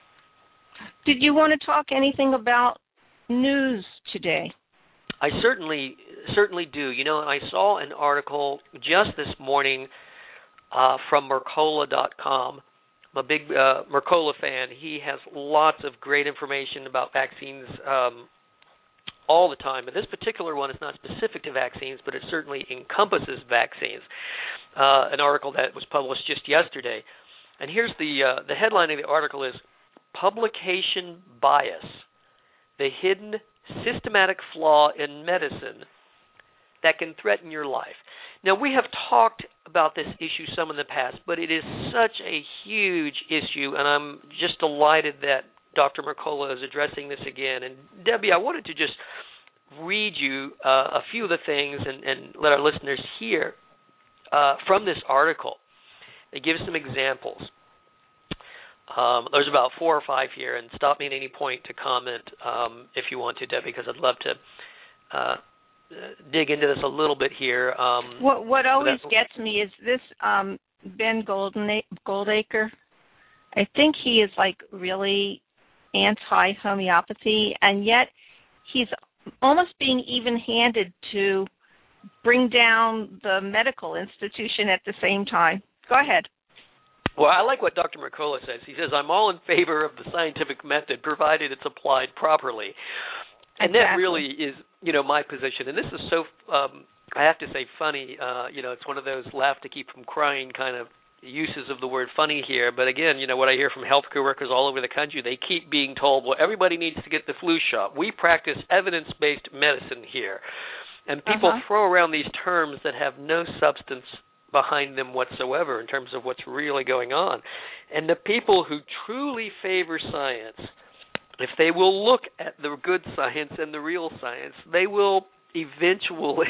Did you want to talk anything about news today? I certainly certainly do. You know, I saw an article just this morning uh, from Mercola dot com. I'm a big uh, Mercola fan. He has lots of great information about vaccines um, all the time. But this particular one is not specific to vaccines, but it certainly encompasses vaccines. Uh, an article that was published just yesterday. And here's the uh, the headline of the article is Publication Bias, the Hidden Systematic Flaw in Medicine That Can Threaten Your Life. Now, we have talked about this issue some in the past, but it is such a huge issue, and I'm just delighted that Doctor Mercola is addressing this again. And, Debbie, I wanted to just read you uh, a few of the things and, and let our listeners hear uh, from this article. It gives some examples. Um, there's about four or five here, and stop me at any point to comment um, if you want to, Debbie, because I'd love to uh, dig into this a little bit here. Um, what what always gets me is this um, Ben Golden, Goldacre. I think he is like really anti-homeopathy, and yet he's almost being even-handed to bring down the medical institution at the same time. Go ahead. Well, I like what Doctor Mercola says. He says, I'm all in favor of the scientific method, provided it's applied properly. And exactly. That really is, you know, my position. And this is so, um, I have to say, funny. Uh, you know, it's one of those laugh to keep from crying kind of uses of the word funny here. But again, you know, what I hear from healthcare workers all over the country, they keep being told, well, everybody needs to get the flu shot. We practice evidence-based medicine here. And people uh-huh. throw around these terms that have no substance behind them whatsoever in terms of what's really going on. And the people who truly favor science, if they will look at the good science and the real science, they will eventually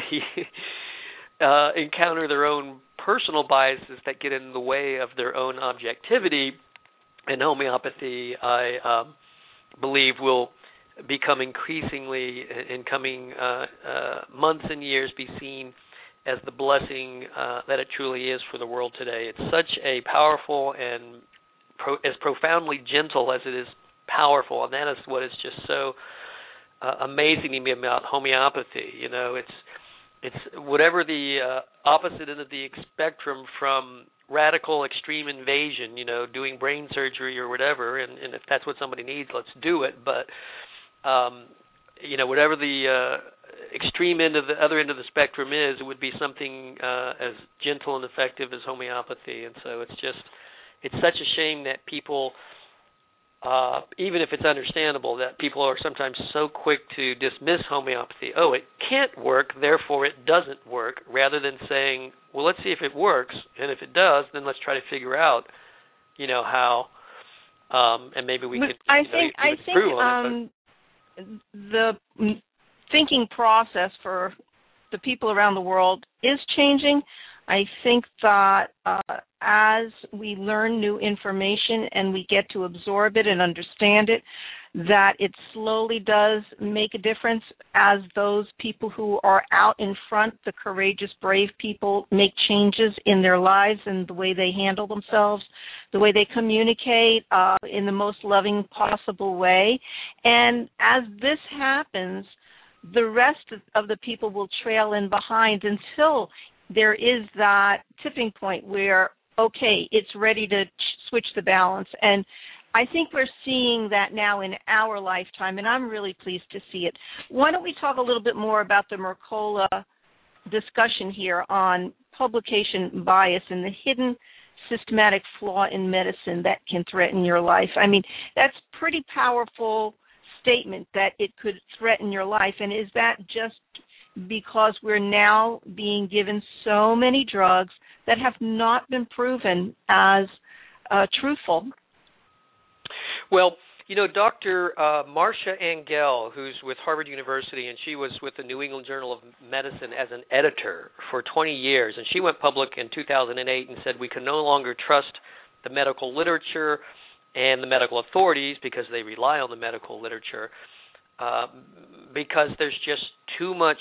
uh, encounter their own personal biases that get in the way of their own objectivity. And homeopathy, I um, believe, will become increasingly, in coming uh, uh, months and years, be seen as the blessing uh, that it truly is for the world today. It's such a powerful and pro- as profoundly gentle as it is powerful, and that is what is just so uh, amazing to me about homeopathy. You know, it's it's whatever the uh, opposite end of the spectrum from radical extreme invasion, you know, doing brain surgery or whatever, and, and if that's what somebody needs, let's do it. But, um, you know, whatever the uh, extreme end of the other end of the spectrum is, it would be something uh, as gentle and effective as homeopathy. And so it's just, it's such a shame that people, uh, even if it's understandable, that people are sometimes so quick to dismiss homeopathy. Oh, it can't work, therefore it doesn't work, rather than saying, well, let's see if it works, and if it does, then let's try to figure out, you know, how, um, and maybe we can. I you know, think I think um, the thinking process for the people around the world is changing. I think that uh, as we learn new information and we get to absorb it and understand it, that it slowly does make a difference as those people who are out in front, the courageous, brave people, make changes in their lives and the way they handle themselves, the way they communicate uh, in the most loving possible way. And as this happens, the rest of the people will trail in behind until there is that tipping point where, okay, it's ready to switch the balance. And I think we're seeing that now in our lifetime, and I'm really pleased to see it. Why don't we talk a little bit more about the Mercola discussion here on publication bias and the hidden systematic flaw in medicine that can threaten your life? I mean, that's pretty powerful statement that it could threaten your life. And is that just because we're now being given so many drugs that have not been proven as uh, truthful? Well, you know, Doctor Uh, Marcia Angell, who's with Harvard University, and she was with the New England Journal of Medicine as an editor for twenty years, and she went public in two thousand eight and said we can no longer trust the medical literature and the medical authorities because they rely on the medical literature uh, because there's just too much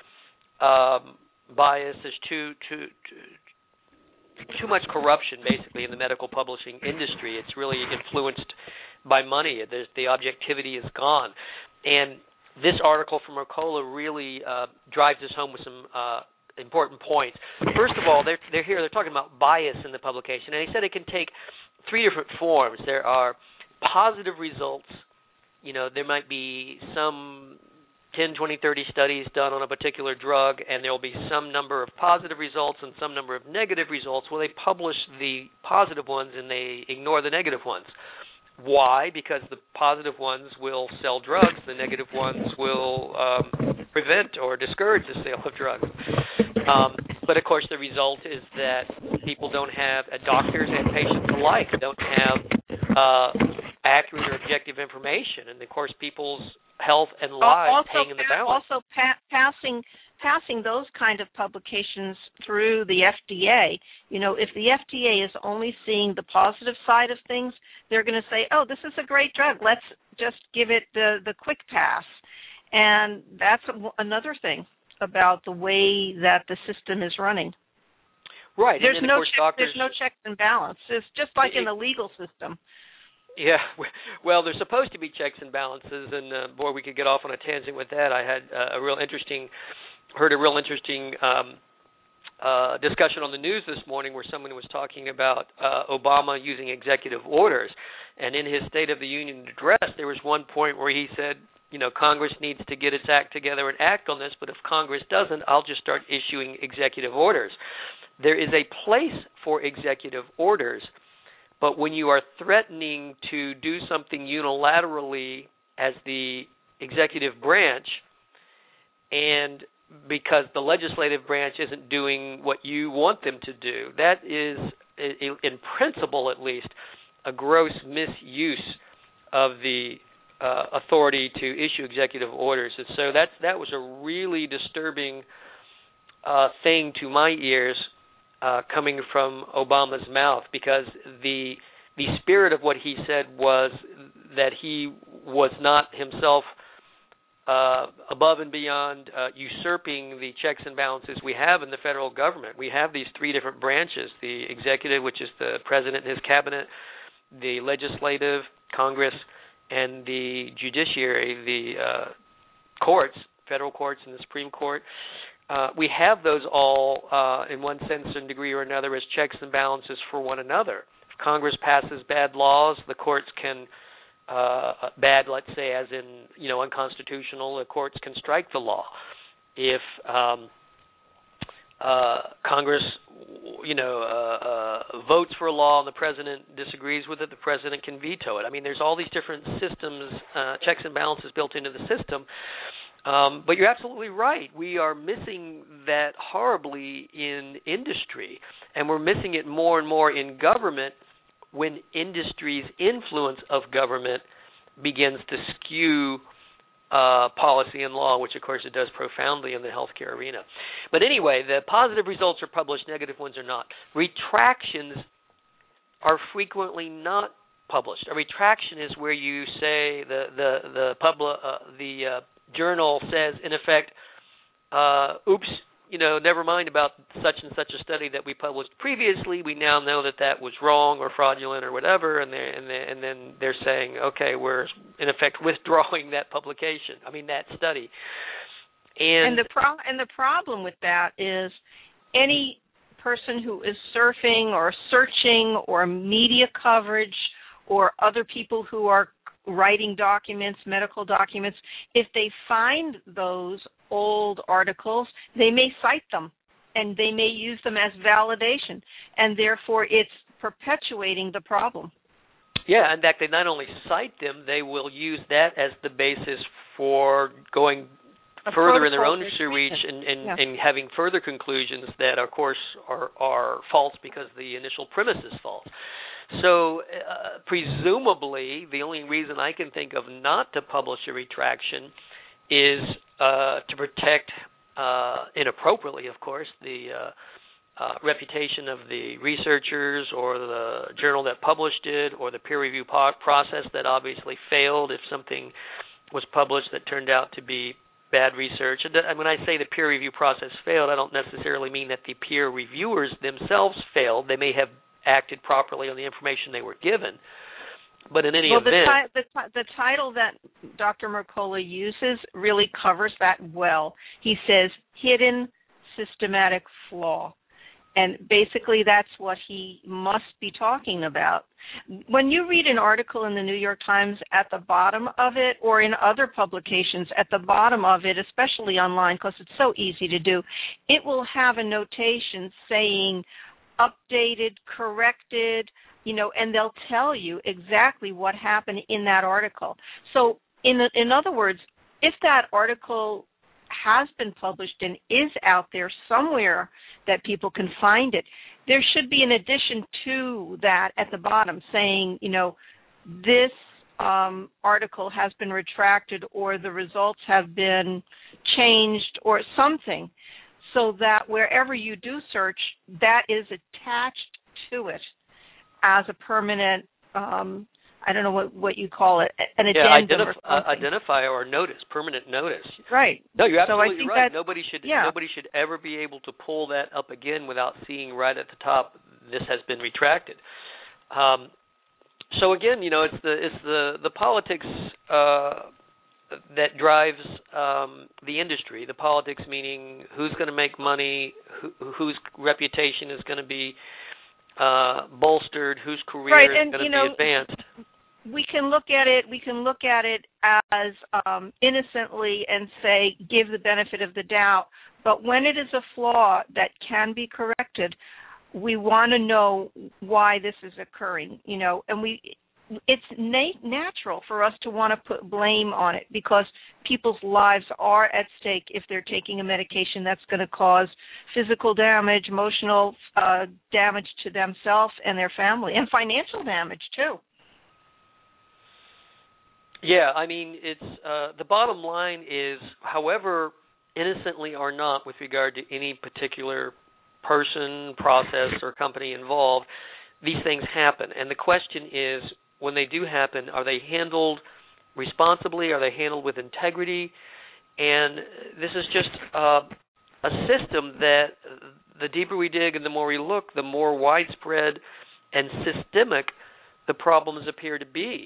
um, bias, there's too, too, too, too much corruption, basically, in the medical publishing industry. It's really influenced by money. There's, the objectivity is gone. And this article from Mercola really uh, drives this home with some uh, important points. First of all, they're, they're here, they're talking about bias in the publication, and he said it can take three different forms. There are positive results. You know, there might be some ten, twenty, thirty studies done on a particular drug, and there will be some number of positive results and some number of negative results. Well, they publish the positive ones and they ignore the negative ones. Why? Because the positive ones will sell drugs. The negative ones will um, prevent or discourage the sale of drugs. Um, but, of course, the result is that people don't have, uh, doctors and patients alike, don't have uh, accurate or objective information. And, of course, people's health and lives also, hang in the balance. Also, pa- passing passing those kind of publications through the F D A. You know, if the F D A is only seeing the positive side of things, they're going to say, oh, this is a great drug. Let's just give it the, the quick pass. And that's another thing about the way that the system is running. Right. There's, and then, no, of course, check, doctors, there's no checks and balance. It's just like it, in the legal system. Yeah, well, there's supposed to be checks and balances, and uh, boy, we could get off on a tangent with that. I had uh, a real interesting, heard a real interesting um, uh, discussion on the news this morning where someone was talking about uh, Obama using executive orders, and in his State of the Union address, there was one point where he said, you know, Congress needs to get its act together and act on this, but if Congress doesn't, I'll just start issuing executive orders. There is a place for executive orders, but when you are threatening to do something unilaterally as the executive branch, and because the legislative branch isn't doing what you want them to do, that is, in principle at least, a gross misuse of the uh, authority to issue executive orders. And so that's, that was a really disturbing uh, thing to my ears, Uh, coming from Obama's mouth, because the the spirit of what he said was that he was not himself uh, above and beyond uh, usurping the checks and balances we have in the federal government. We have these three different branches: the executive, which is the president and his cabinet; the legislative, Congress; and the judiciary, the uh, courts, federal courts and the Supreme Court. uh, we have those all, uh, in one sense and degree or another, as checks and balances for one another. If Congress passes bad laws, the courts can, uh, bad, let's say, as in, you know, unconstitutional, the courts can strike the law. If um, uh, Congress, you know, uh, uh, votes for a law and the president disagrees with it, the president can veto it. I mean, there's all these different systems, uh, checks and balances built into the system. Um, but you're absolutely right. We are missing that horribly in industry, and we're missing it more and more in government when industry's influence of government begins to skew uh, policy and law, which, of course, it does profoundly in the healthcare arena. But anyway, the positive results are published, negative ones are not. Retractions are frequently not published. A retraction is where you say the the the public uh, the uh, journal says, in effect, uh, oops, you know, never mind about such and such a study that we published previously. We now know that that was wrong or fraudulent or whatever, and, and, and then they're saying, okay, we're, in effect, withdrawing that publication, I mean, that study. And, and, the, pro- and the problem with that is any person who is surfing or searching or media coverage or other people who are writing documents, medical documents, if they find those old articles, they may cite them and they may use them as validation, and therefore it's perpetuating the problem. Yeah, in fact, they not only cite them, they will use that as the basis for going A further in their own research and, and, yeah. and having further conclusions that, of course, are, are false because the initial premise is false. So uh, presumably, the only reason I can think of not to publish a retraction is uh, to protect, uh, inappropriately, of course, the uh, uh, reputation of the researchers or the journal that published it or the peer review po- process that obviously failed if something was published that turned out to be bad research. And when I say the peer review process failed, I don't necessarily mean that the peer reviewers themselves failed. They may have acted properly on the information they were given. But in any well, event... The, ti- the, the title that Doctor Mercola uses really covers that well. He says, hidden systematic flaw. And basically that's what he must be talking about. When you read an article in the New York Times, at the bottom of it, or in other publications, at the bottom of it, especially online because it's so easy to do, it will have a notation saying updated, corrected, you know, and they'll tell you exactly what happened in that article. So in the, in other words, if that article has been published and is out there somewhere that people can find it, there should be an addition to that at the bottom saying, you know, this um, article has been retracted or the results have been changed or something, so that wherever you do search, that is attached to it as a permanent, um, I don't know what, what you call it, an yeah, addendum identif- or something. Uh, identifier or notice, permanent notice. Right. No, you're so absolutely right. Nobody should yeah. nobody should ever be able to pull that up again without seeing right at the top, this has been retracted. Um, so again, you know, it's the it's the the politics uh, that drives um, the industry. The politics meaning who's going to make money, who, whose reputation is going to be uh, bolstered, whose career right. is and, going to be know, advanced. We can look at it. We can look at it as um, innocently and say, give the benefit of the doubt. But when it is a flaw that can be corrected, we want to know why this is occurring. You know, and we, it's na- natural for us to want to put blame on it because people's lives are at stake if they're taking a medication that's going to cause physical damage, emotional uh, damage to themselves and their family, and financial damage too. Yeah, I mean, it's uh, the bottom line is, however innocently or not with regard to any particular person, process, or company involved, these things happen. And the question is, when they do happen, are they handled responsibly? Are they handled with integrity? And this is just uh, a system that the deeper we dig and the more we look, the more widespread and systemic the problems appear to be.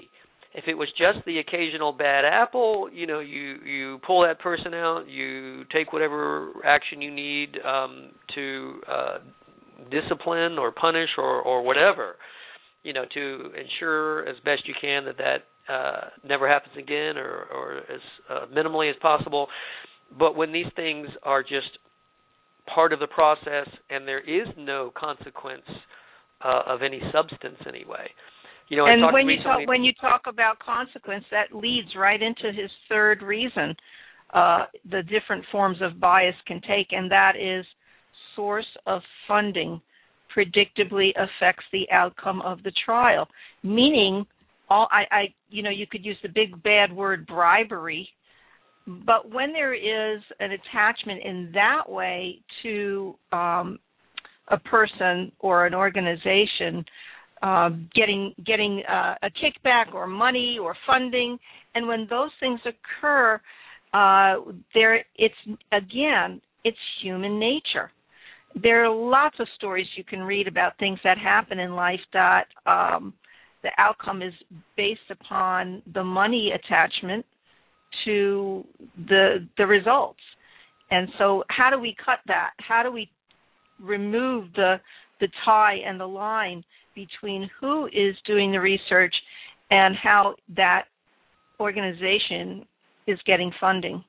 If it was just the occasional bad apple, you know, you, you pull that person out, you take whatever action you need um, to uh, discipline or punish or, or whatever, you know, to ensure as best you can that that uh, never happens again or, or as uh, minimally as possible. But when these things are just part of the process and there is no consequence uh, of any substance anyway. You know, and I when you recently, talk when you talk about consequence, that leads right into his third reason uh, the different forms of bias can take, and that is source of funding predictably affects the outcome of the trial. Meaning, all I, I you know, you could use the big bad word bribery, but when there is an attachment in that way to um, a person or an organization. Uh, getting getting uh, a kickback or money or funding, and when those things occur, uh, there it's again it's human nature. There are lots of stories you can read about things that happen in life that um, the outcome is based upon the money attachment to the the results. And so, how do we cut that? How do we remove the the tie and the line between who is doing the research and how that organization is getting funding?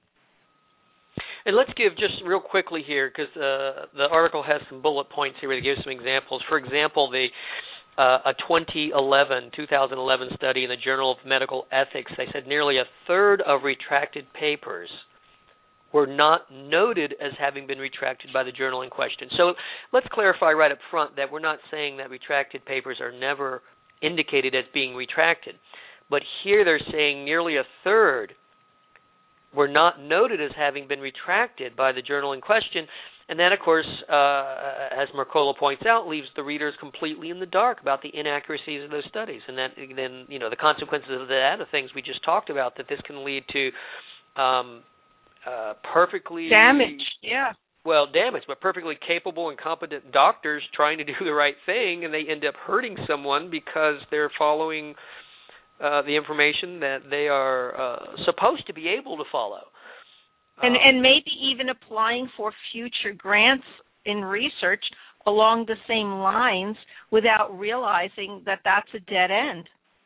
And let's give just real quickly here, because uh, the article has some bullet points here to give some examples. For example, the uh, a twenty eleven study in the Journal of Medical Ethics, they said nearly a third of retracted papers were not noted as having been retracted by the journal in question. So let's clarify right up front that we're not saying that retracted papers are never indicated as being retracted. But here they're saying nearly a third were not noted as having been retracted by the journal in question. And that, of course, uh, as Mercola points out, leaves the readers completely in the dark about the inaccuracies of those studies. And that, then, you know, the consequences of that, the things we just talked about, that this can lead to um, Uh, perfectly damage, yeah. Well, damage, but perfectly capable and competent doctors trying to do the right thing, and they end up hurting someone because they're following uh, the information that they are uh, supposed to be able to follow, and um, and maybe even applying for future grants in research along the same lines without realizing that that's a dead end.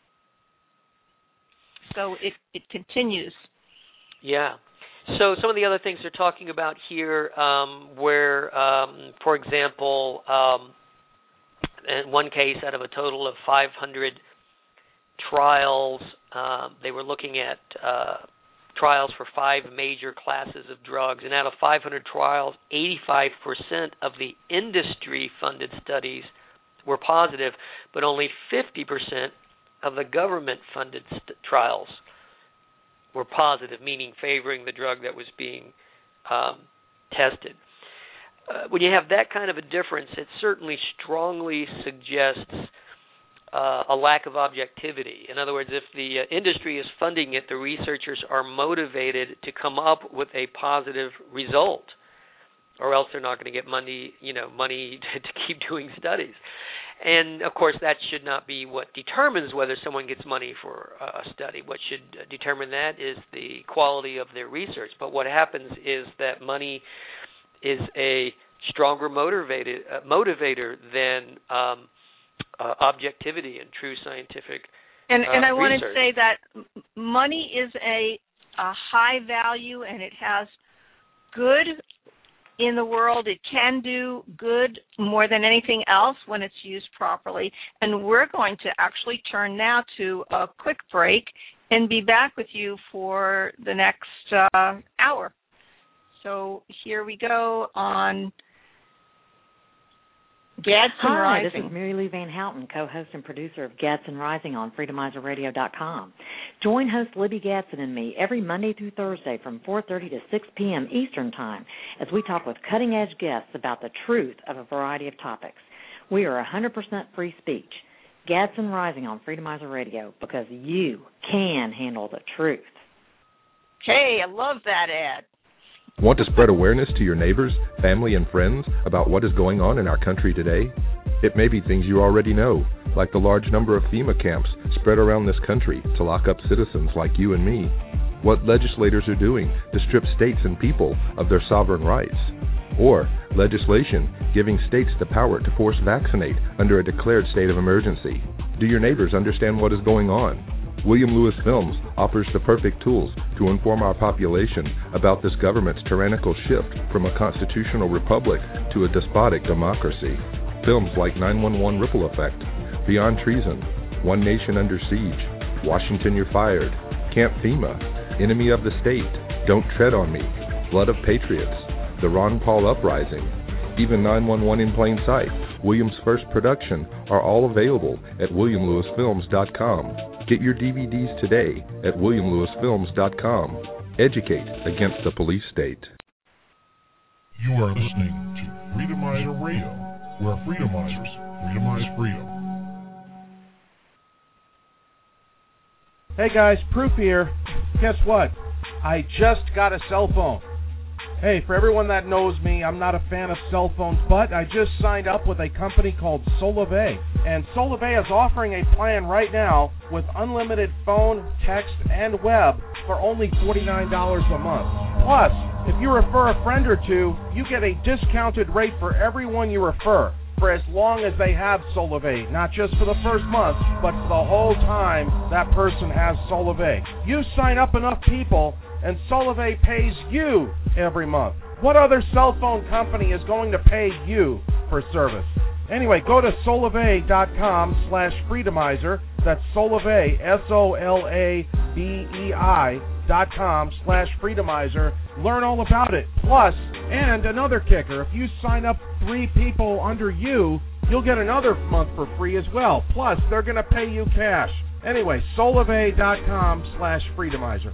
So it it continues. Yeah. So some of the other things they're talking about here um, where, um, for example, um, in one case out of a total of five hundred trials, um, they were looking at uh, trials for five major classes of drugs. And out of five hundred trials, eighty-five percent of the industry-funded studies were positive, but only fifty percent of the government-funded st- trials were positive, meaning favoring the drug that was being um, tested. Uh, when you have that kind of a difference, it certainly strongly suggests uh, a lack of objectivity. In other words, if the uh, industry is funding it, the researchers are motivated to come up with a positive result, or else they're not going to get money, you know, money to, to keep doing studies. And, of course, that should not be what determines whether someone gets money for a study. What should determine that is the quality of their research. But what happens is that money is a stronger motivated, uh, motivator than um, uh, objectivity and true scientific and, uh, and I research. want to say that money is a, a high value, and it has good in the world. It can do good more than anything else when it's used properly. And we're going to actually turn now to a quick break and be back with you for the next uh, hour. So here we go on Gadsden Hi, Rising. This is Mary Lou Van Houten, co-host and producer of Gadsden Rising on Freedomizer Radio dot com. Join host Libby Gadsden and me every Monday through Thursday from four thirty to six p.m. Eastern Time as we talk with cutting-edge guests about the truth of a variety of topics. We are one hundred percent free speech. Gadsden Rising on Freedomizer Radio, because you can handle the truth. Hey, I love that ad. Want to spread awareness to your neighbors, family, and friends about what is going on in our country today? It may be things you already know, like the large number of FEMA camps spread around this country to lock up citizens like you and me? What legislators are doing to strip states and people of their sovereign rights? Or legislation giving states the power to force vaccinate under a declared state of emergency. Do your neighbors understand what is going on? William Lewis Films offers the perfect tools to inform our population about this government's tyrannical shift from a constitutional republic to a despotic democracy. Films like nine one one Ripple Effect, Beyond Treason, One Nation Under Siege, Washington You're Fired, Camp FEMA, Enemy of the State, Don't Tread on Me, Blood of Patriots, The Ron Paul Uprising, even nine one one in Plain Sight, William's first production, are all available at william lewis films dot com. Get your D V Ds today at william lewis films dot com. Educate against the police state. You are listening to Freedomizer Radio, where Freedomizers freedomize freedom. Hey guys, Proof here. Guess what? I just got a cell phone. Hey, for everyone that knows me, I'm not a fan of cell phones, but I just signed up with a company called Solivay. And Solivay is offering a plan right now with unlimited phone, text, and web for only forty-nine dollars a month. Plus, if you refer a friend or two, you get a discounted rate for everyone you refer for as long as they have Solivay, not just for the first month, but for the whole time that person has Solivay. You sign up enough people, and Solivay pays you every month. What other cell phone company is going to pay you for service? Anyway, go to solivay.com slash freedomizer. That's Solivay, S O L A B E I dot com slash freedomizer. Learn all about it. Plus, and another kicker, if you sign up three people under you, you'll get another month for free as well. Plus, they're going to pay you cash. Anyway, solivay.com slash freedomizer.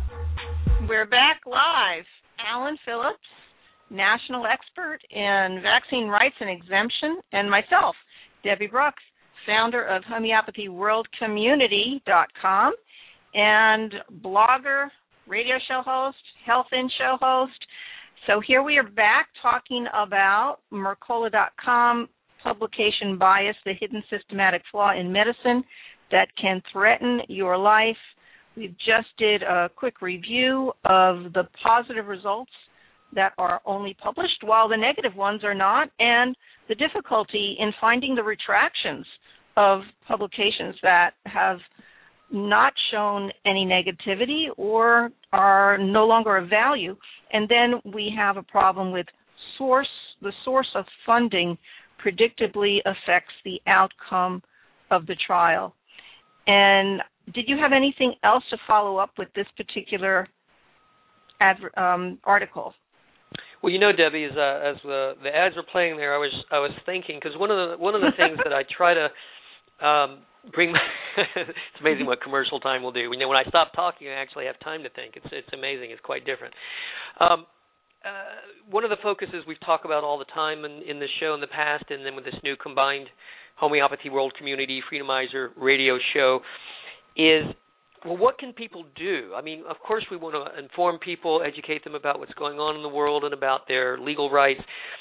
We're back live. Alan Phillips, national expert in vaccine rights and exemption, and myself, Debbie Brooks, founder of homeopathy world community dot com and blogger, radio show host, health in show host. So here we are back talking about Mercola dot com, publication bias, the hidden systematic flaw in medicine that can threaten your life. We just did a quick review of the positive results that are only published, while the negative ones are not, and the difficulty in finding the retractions of publications that have not shown any negativity or are no longer of value. And then we have a problem with source. The source of funding predictably affects the outcome of the trial. And did you have anything else to follow up with this particular adver- um, article? Well, you know, Debbie, as, uh, as the, the ads were playing there, I was I was thinking, because one of the one of the things that I try to um, bring, my it's amazing what commercial time will do. You know, when I stop talking, I actually have time to think. It's it's amazing. It's quite different. Um, uh, one of the focuses we've talked about all the time in, in this show in the past, and then with this new combined Homeopathy World Community Freedomizer radio show, is, well, what can people do? I mean, of course we want to inform people, educate them about what's going on in the world and about their legal rights.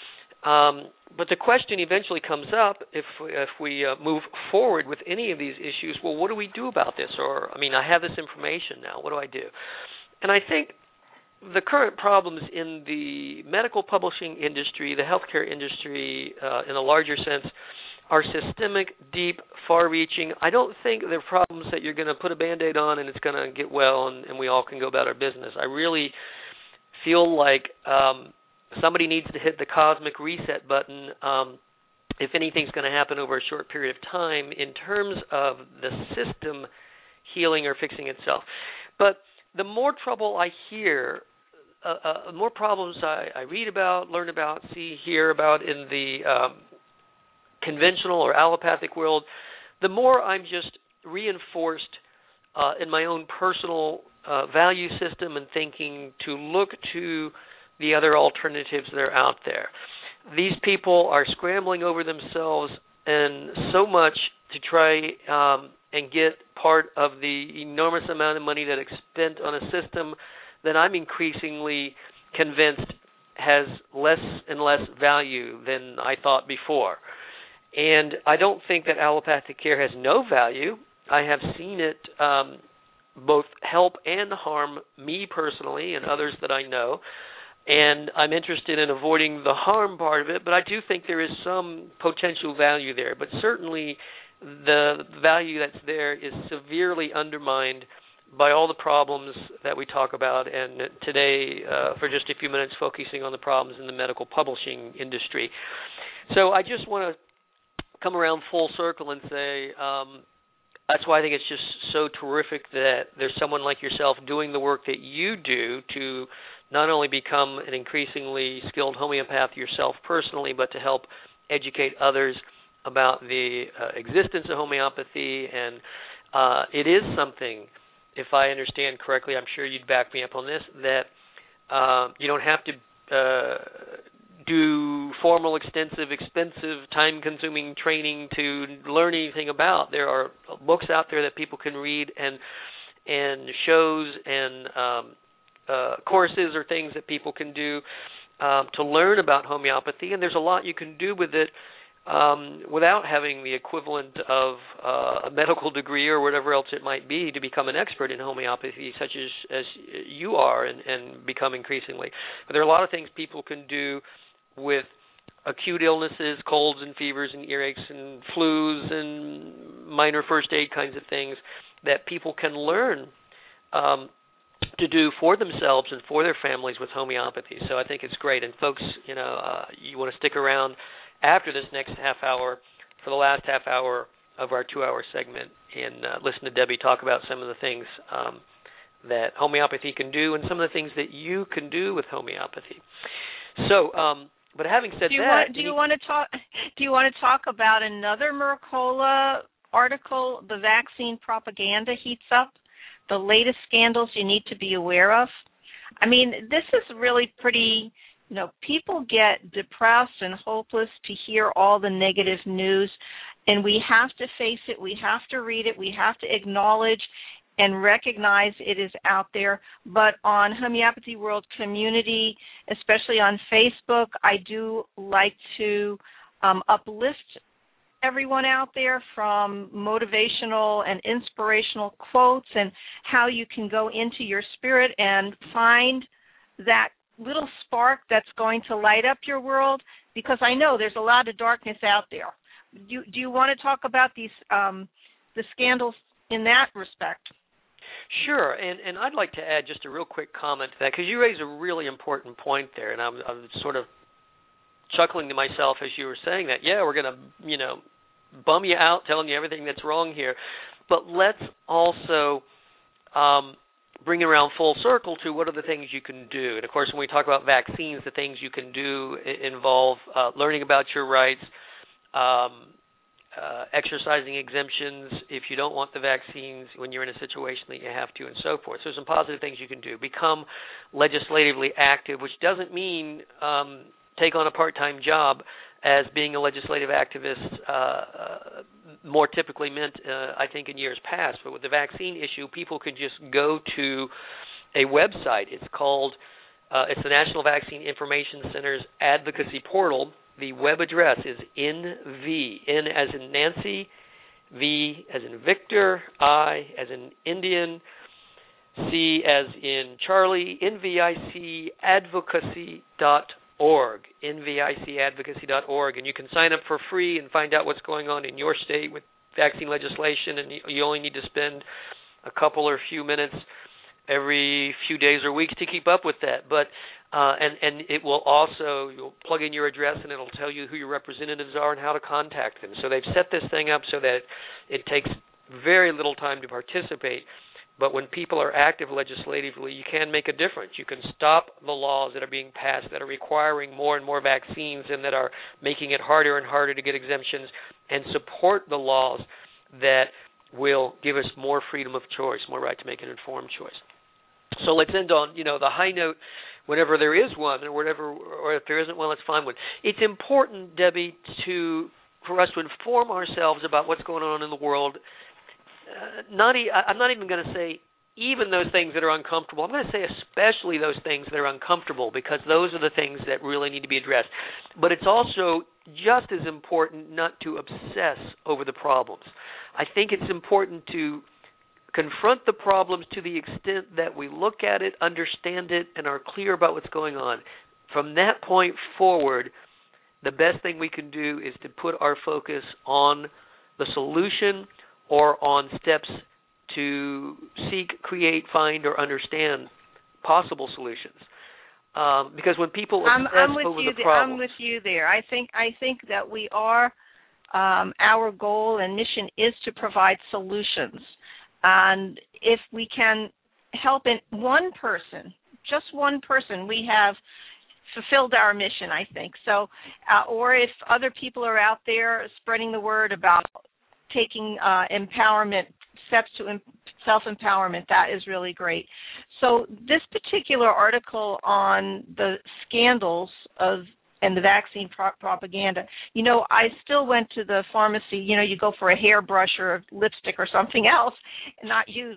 Um, but the question eventually comes up, if if we uh, move forward with any of these issues, well, what do we do about this? Or, I mean, I have this information now. What do I do? And I think the current problems in the medical publishing industry, the healthcare industry uh, in a larger sense, are systemic, deep, far-reaching. I don't think they're problems that you're going to put a Band-Aid on and it's going to get well and, and we all can go about our business. I really feel like um, somebody needs to hit the cosmic reset button um, if anything's going to happen over a short period of time in terms of the system healing or fixing itself. But the more trouble I hear, uh, uh, more problems I, I read about, learn about, see, hear about in the um, conventional or allopathic world, the more I'm just reinforced uh, in my own personal uh, value system and thinking to look to the other alternatives that are out there. These people are scrambling over themselves and so much to try um, and get part of the enormous amount of money that is spent on a system that I'm increasingly convinced has less and less value than I thought before. And I don't think that allopathic care has no value. I have seen it um, both help and harm me personally and others that I know. And I'm interested in avoiding the harm part of it, but I do think there is some potential value there. But certainly the value that's there is severely undermined by all the problems that we talk about, and today, uh, for just a few minutes, focusing on the problems in the medical publishing industry. So I just want to come around full circle and say um, that's why I think it's just so terrific that there's someone like yourself doing the work that you do to not only become an increasingly skilled homeopath yourself personally, but to help educate others about the uh, existence of homeopathy. And uh, it is something, if I understand correctly, I'm sure you'd back me up on this, that uh, you don't have to uh, do formal, extensive, expensive, time-consuming training to learn anything about. There are books out there that people can read, and and shows and um, uh, courses or things that people can do um, to learn about homeopathy, and there's a lot you can do with it Um, without having the equivalent of uh, a medical degree or whatever else it might be to become an expert in homeopathy, such as, as you are and, and become increasingly. But there are a lot of things people can do with acute illnesses, colds and fevers and earaches and flus and minor first aid kinds of things that people can learn um, to do for themselves and for their families with homeopathy. So I think it's great. And folks, you know, uh, you want to stick around after this next half hour for the last half hour of our two-hour segment and uh, listen to Debbie talk about some of the things um, that homeopathy can do and some of the things that you can do with homeopathy. So, um, but having said do you that, want, do you want to talk? Do you want to talk about another Mercola article? The vaccine propaganda heats up. The latest scandals you need to be aware of. I mean, this is really pretty. You know, people get depressed and hopeless to hear all the negative news, and we have to face it. We have to read it. We have to acknowledge and recognize it is out there. But on Homeopathy World Community, especially on Facebook, I do like to um, uplift everyone out there from motivational and inspirational quotes and how you can go into your spirit and find that little spark that's going to light up your world, because I know there's a lot of darkness out there. Do, do you want to talk about these um, the scandals in that respect? Sure, and, and I'd like to add just a real quick comment to that, because you raise a really important point there, and I'm, I'm sort of chuckling to myself as you were saying that. Yeah, we're going to, you know, bum you out telling you everything that's wrong here, but let's also um, bring it around full circle to what are the things you can do. And, of course, when we talk about vaccines, the things you can do involve uh, learning about your rights, um, uh, exercising exemptions if you don't want the vaccines when you're in a situation that you have to, and so forth. So some positive things you can do. Become legislatively active, which doesn't mean um, take on a part-time job, as being a legislative activist uh, uh, more typically meant, uh, I think, in years past. But with the vaccine issue, people could just go to a website. It's called, uh, it's the National Vaccine Information Center's advocacy portal. The web address is N V, N as in Nancy, V as in Victor, I as in Indian, C as in Charlie, N V I C advocacy dot org, N V I C advocacy dot org, and you can sign up for free and find out what's going on in your state with vaccine legislation, and you only need to spend a couple or few minutes every few days or weeks to keep up with that. But uh, and and it will also, you'll plug in your address and it'll tell you who your representatives are and how to contact them. So they've set this thing up so that it takes very little time to participate. But when people are active legislatively, you can make a difference. You can stop the laws that are being passed that are requiring more and more vaccines and that are making it harder and harder to get exemptions, and support the laws that will give us more freedom of choice, more right to make an informed choice. So let's end on, you know, the high note, whenever there is one, or whatever, or if there isn't one, let's find one. It's important, Debbie, to for us to inform ourselves about what's going on in the world. Uh, not e- I'm not even going to say even those things that are uncomfortable. I'm going to say especially those things that are uncomfortable, because those are the things that really need to be addressed. But it's also just as important not to obsess over the problems. I think it's important to confront the problems to the extent that we look at it, understand it, and are clear about what's going on. From that point forward, the best thing we can do is to put our focus on the solution or on steps to seek, create, find, or understand possible solutions. Um, because when people I'm, obsess I'm with over you the there. problems, I'm with you there. I think I think that we are. Um, our goal and mission is to provide solutions, and if we can help in one person, just one person, we have fulfilled our mission, I think. So, uh, or if other people are out there spreading the word about taking uh, empowerment steps to em- self-empowerment, that is really great. So this particular article on the scandals of and the vaccine pro- propaganda, you know, I still went to the pharmacy. You know, you go for a hairbrush or a lipstick or something else, not you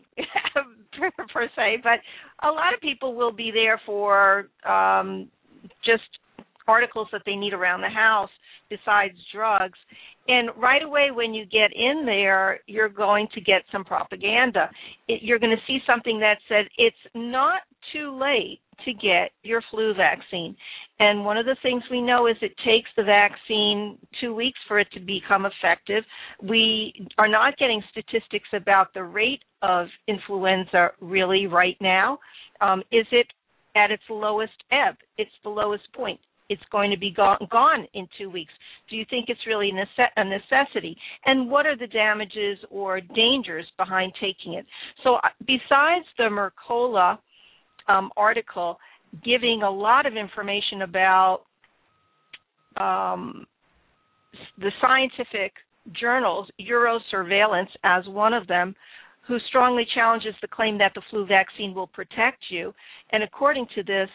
per se, but a lot of people will be there for um, just articles that they need around the house besides drugs. And right away when you get in there, you're going to get some propaganda. It, you're going to see something that says it's not too late to get your flu vaccine. And one of the things we know is it takes the vaccine two weeks for it to become effective. We are not getting statistics about the rate of influenza really right now. Um, is it at its lowest ebb? It's the lowest point. It's going to be gone, gone in two weeks. Do you think it's really a necessity? And what are the damages or dangers behind taking it? So besides the Mercola um, article giving a lot of information about um, the scientific journals, Eurosurveillance as one of them, who strongly challenges the claim that the flu vaccine will protect you. And according to this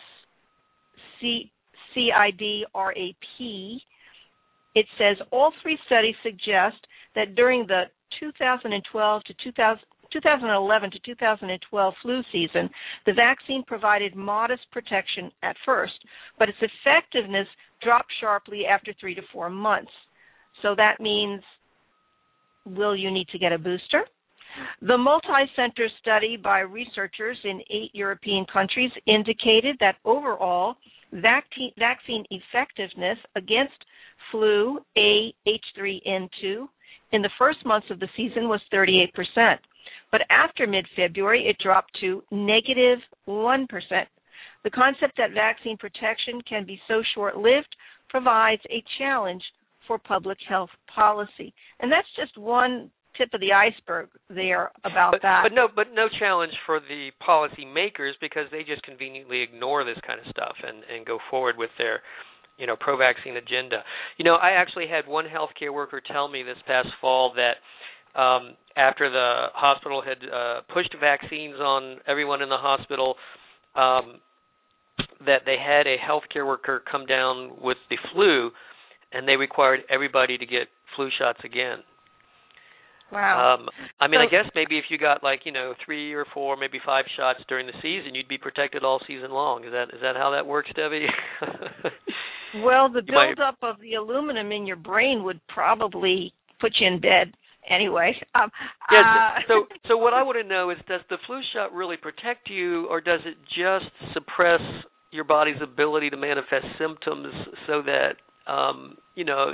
C C I D R A P, it says all three studies suggest that during the two thousand twelve to two thousand, twenty eleven to two thousand twelve flu season, the vaccine provided modest protection at first, but its effectiveness dropped sharply after three to four months. So that means, will you need to get a booster? The multi-center study by researchers in eight European countries indicated that overall vaccine effectiveness against flu A H three N two in the first months of the season was thirty-eight percent. But after mid-February, it dropped to negative one percent. The concept that vaccine protection can be so short-lived provides a challenge for public health policy. And that's just one tip of the iceberg there about but, that. But no, but no challenge for the policy makers, because they just conveniently ignore this kind of stuff and, and go forward with their, you know, pro-vaccine agenda. You know, I actually had one healthcare worker tell me this past fall that um, after the hospital had uh, pushed vaccines on everyone in the hospital, um, that they had a healthcare worker come down with the flu, and they required everybody to get flu shots again. Wow. Um, I mean, so, I guess maybe if you got like, you know, three or four, maybe five shots during the season, you'd be protected all season long. Is that is that how that works, Debbie? Well, the you might... buildup of the aluminum in your brain would probably put you in bed anyway. Um, yeah. uh, So, so what I want to know is, does the flu shot really protect you, or does it just suppress your body's ability to manifest symptoms so that, um, you know?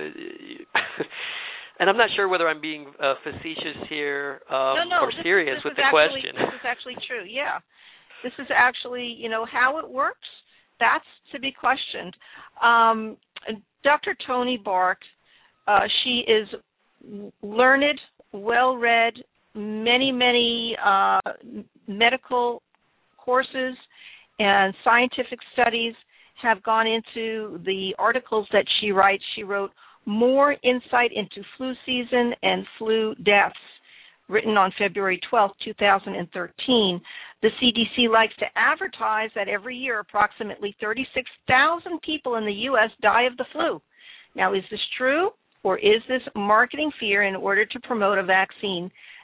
And I'm not sure whether I'm being uh, facetious here um, no, no, or this, serious this with the actually, question. This is actually true, yeah. This is actually, you know, how it works, that's to be questioned. Um, Doctor Toni Bark, uh, she is learned, well-read, many, many uh, medical courses and scientific studies have gone into the articles that she writes. She wrote More Insight into Flu Season and Flu Deaths, written on February twelfth, two thousand thirteen. The C D C likes to advertise that every year approximately thirty-six thousand people in the U S die of the flu. Now, is this true, or is this marketing fear in order to promote a vaccine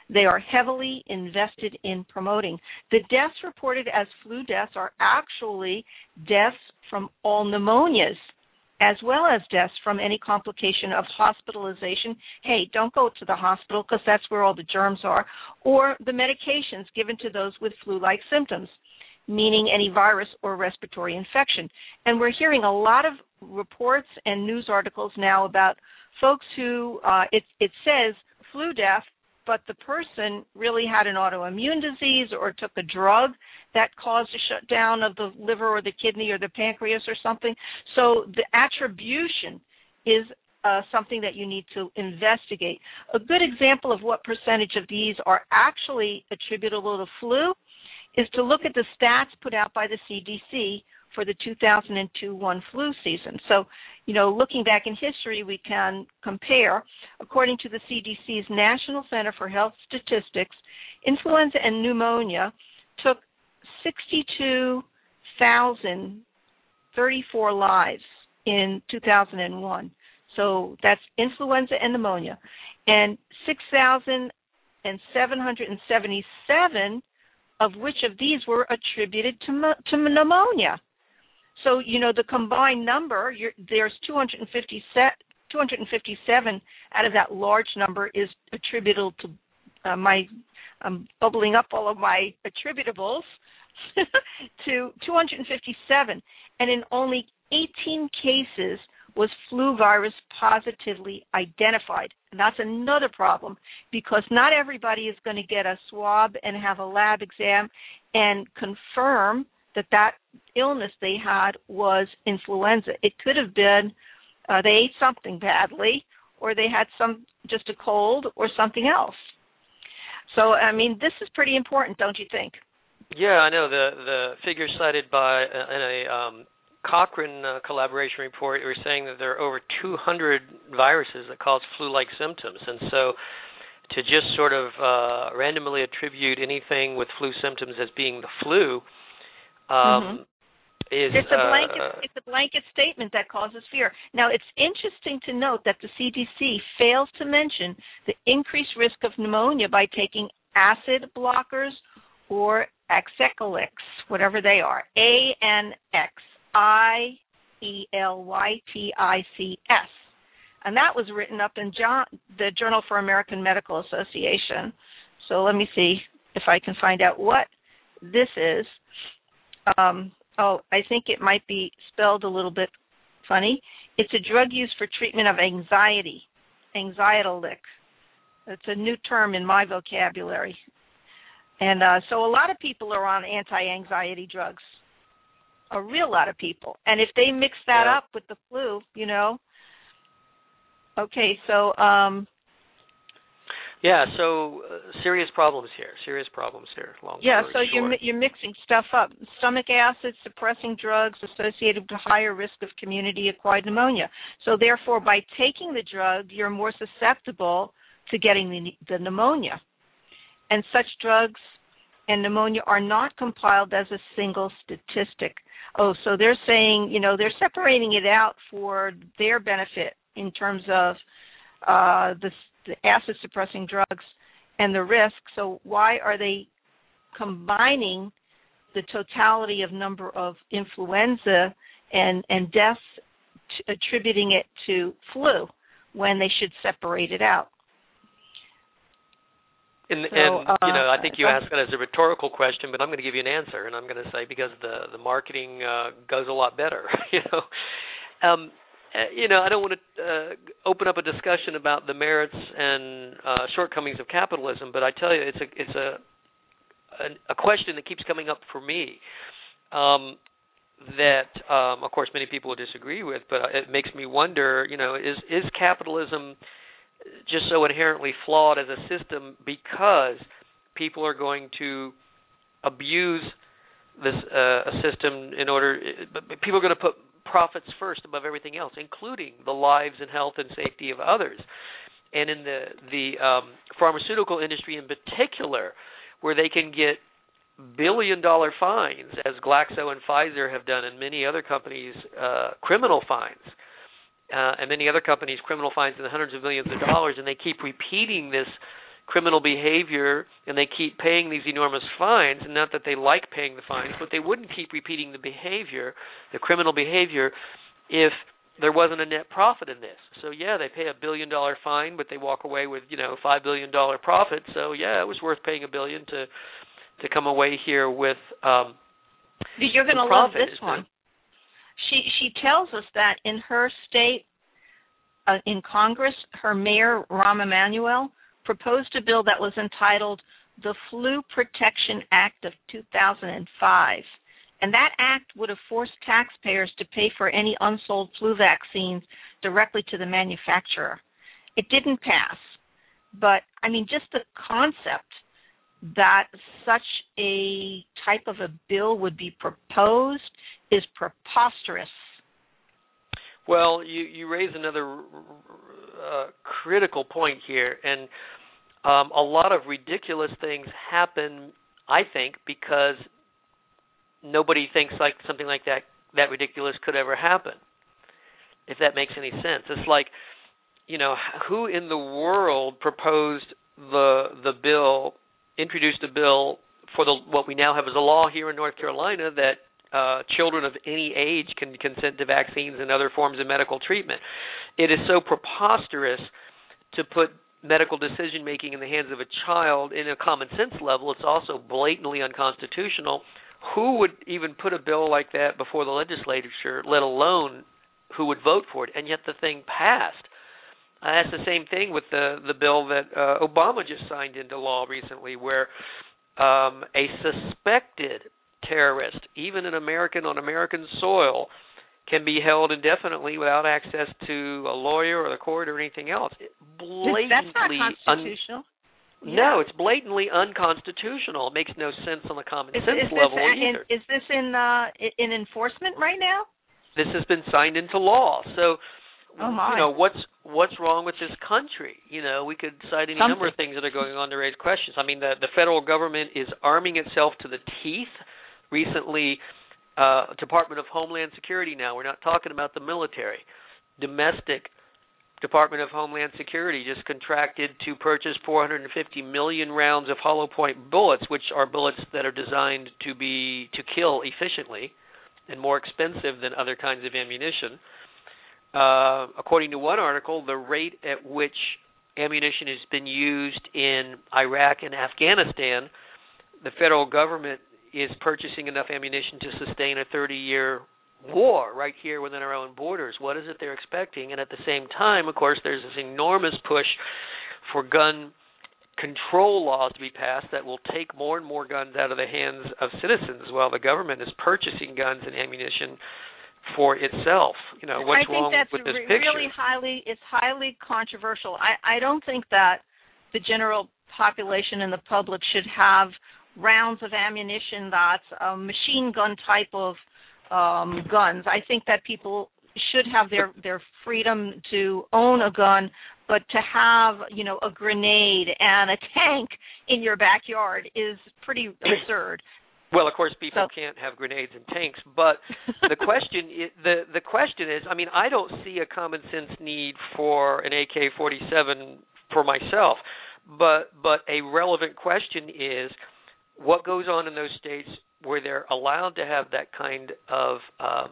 they are heavily invested in promoting. The deaths reported as flu deaths are actually deaths from all pneumonias, as well as deaths from any complication of hospitalization. Hey, don't go to the hospital because that's where all the germs are, or the medications given to those with flu-like symptoms, meaning any virus or respiratory infection. And we're hearing a lot of reports and news articles now about folks who, uh, it, it says flu death, but the person really had an autoimmune disease or took a drug that caused a shutdown of the liver or the kidney or the pancreas or something. So the attribution is uh, something that you need to investigate. A good example of what percentage of these are actually attributable to flu is to look at the stats put out by the C D C for the two thousand two one flu season. So, you know, looking back in history, we can compare. According to the C D C's National Center for Health Statistics, influenza and pneumonia took sixty-two thousand thirty-four lives in two thousand one. So that's influenza and pneumonia. And six thousand seven hundred seventy-seven of which of these were attributed to, to pneumonia. So, you know, the combined number, you're, there's two hundred fifty-seven out of that large number is attributable to uh, my, I'm bubbling up all of my attributables to two hundred fifty-seven. And in only eighteen cases was flu virus positively identified. And that's another problem because not everybody is going to get a swab and have a lab exam and confirm that that illness they had was influenza. It could have been uh, they ate something badly or they had some just a cold or something else. So, I mean, this is pretty important, don't you think? Yeah, I know. The the figures cited by uh, in a um, Cochrane uh, collaboration report were saying that there are over two hundred viruses that cause flu-like symptoms. And so to just sort of uh, randomly attribute anything with flu symptoms as being the flu um, mm-hmm. is... It's a, blanket, uh, it's a blanket statement that causes fear. Now, it's interesting to note that the C D C fails to mention the increased risk of pneumonia by taking acid blockers or Exelix, whatever they are, A N X I E L Y T I C S. And that was written up in John, the Journal for American Medical Association. So let me see if I can find out what this is. Um, oh, I think it might be spelled a little bit funny. It's a drug used for treatment of anxiety, Anxietolix. It's a new term in my vocabulary. And uh, so a lot of people are on anti-anxiety drugs, a real lot of people. And if they mix that yeah. up with the flu, you know. Okay, so. Um, yeah, so uh, serious problems here, serious problems here. Long yeah, so short. you're you're mixing stuff up. Stomach acid suppressing drugs associated with higher risk of community-acquired pneumonia. So therefore, by taking the drug, you're more susceptible to getting the, the pneumonia. And such drugs and pneumonia are not compiled as a single statistic. Oh, so they're saying, you know, they're separating it out for their benefit in terms of uh, the, the acid-suppressing drugs and the risk. So why are they combining the totality of number of influenza and, and deaths, t- attributing it to flu when they should separate it out? And, so, and uh, you know, I think you asked that as a rhetorical question, but I'm going to give you an answer, and I'm going to say because the the marketing uh, goes a lot better. You know, um, uh, you know, I don't want to uh, open up a discussion about the merits and uh, shortcomings of capitalism, but I tell you, it's a it's a a, a question that keeps coming up for me. Um, that um, of course many people will disagree with, but it makes me wonder. You know, is is capitalism just so inherently flawed as a system because people are going to abuse this uh, a system in order people are going to put profits first above everything else, including the lives and health and safety of others. And in the the um, pharmaceutical industry in particular, where they can get billion dollar fines, as Glaxo and Pfizer have done, and many other companies uh, criminal fines. Uh, and many other companies, criminal fines in the hundreds of millions of dollars, and they keep repeating this criminal behavior, and they keep paying these enormous fines, and not that they like paying the fines, but they wouldn't keep repeating the behavior, the criminal behavior, if there wasn't a net profit in this. So, yeah, they pay a billion-dollar fine, but they walk away with, you know, five billion dollars profit. So, yeah, it was worth paying a billion to to come away here with um, You're going to love this one. She she tells us that in her state, uh, in Congress, her mayor, Rahm Emanuel, proposed a bill that was entitled the Flu Protection Act of two thousand five. And that act would have forced taxpayers to pay for any unsold flu vaccines directly to the manufacturer. It didn't pass. But, I mean, just the concept that such a type of a bill would be proposed is preposterous. Well, you, you raise another uh, critical point here, and um, a lot of ridiculous things happen, I think, because nobody thinks like something like that, that ridiculous could ever happen, if that makes any sense. It's like, you know, who in the world proposed the the bill, introduced a bill for the what we now have as a law here in North Carolina that uh, children of any age can consent to vaccines and other forms of medical treatment. It is so preposterous to put medical decision-making in the hands of a child in a common sense level. It's also blatantly unconstitutional. Who would even put a bill like that before the legislature, let alone who would vote for it? And yet the thing passed. Uh, that's the same thing with the, the bill that uh, Obama just signed into law recently, where um, a suspected terrorist, even an American on American soil, can be held indefinitely without access to a lawyer or the court or anything else. It blatantly That's not constitutional. Un- No, it's blatantly unconstitutional. It makes no sense on the common is, sense is this, level in, either. Is this in uh, in enforcement right now? This has been signed into law. So, oh my. you know, what's what's wrong with this country? You know, we could cite any Something. number of things that are going on to raise questions. I mean, the the federal government is arming itself to the teeth. Recently, uh, Department of Homeland Security. Now, we're not talking about the military. Domestic Department of Homeland Security just contracted to purchase four hundred fifty million rounds of hollow point bullets, which are bullets that are designed to be to kill efficiently and more expensive than other kinds of ammunition. Uh, according to one article, the rate at which ammunition has been used in Iraq and Afghanistan, the federal government is purchasing enough ammunition to sustain a thirty-year war right here within our own borders. What is it they're expecting? And at the same time, of course, there's this enormous push for gun control laws to be passed that will take more and more guns out of the hands of citizens while the government is purchasing guns and ammunition for itself. You know, what's I think wrong that's with this re- picture? really highly, it's highly controversial. I, I don't think that the general population and the public should have rounds of ammunition that's a machine gun type of Um, guns. I think that people should have their, their freedom to own a gun, but to have, you know, a grenade and a tank in your backyard is pretty absurd. Well, of course, people so. can't have grenades and tanks, but the question is, the the question is, I mean, I don't see a common sense need for an A K forty-seven for myself, but but a relevant question is, what goes on in those states where they're allowed to have that kind of uh,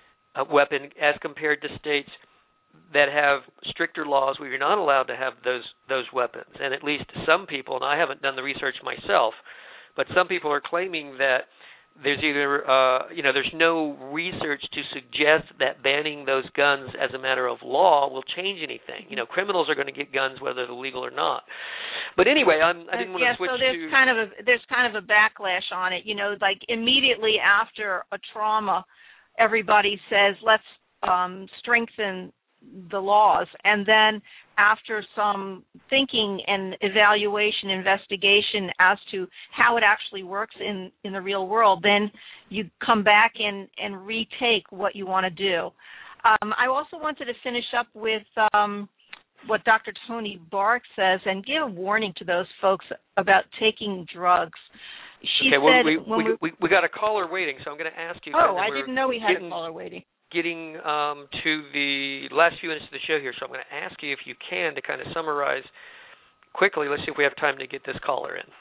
a weapon as compared to states that have stricter laws where you're not allowed to have those those weapons. And at least some people, and I haven't done the research myself, but some people are claiming that there's either, uh, you know, there's no research to suggest that banning those guns as a matter of law will change anything. You know, criminals are going to get guns whether they're legal or not. But anyway, I'm, I didn't want yeah, to switch so there's to... kind of a there's kind of a backlash on it. You know, like immediately after a trauma, everybody says let's um, strengthen the laws, and then after some thinking and evaluation, investigation as to how it actually works in, in the real world, then you come back and, and retake what you want to do. Um, I also wanted to finish up with um, what Doctor Toni Bark says and give a warning to those folks about taking drugs. She okay, said, well, we, when we, we, we got a caller waiting, so I'm going to ask you. Oh, I didn't know we had getting, a caller waiting. Getting um, to the last few minutes of the show here, so I'm going to ask you if you can to kind of summarize quickly, let's see if we have time to get this caller in.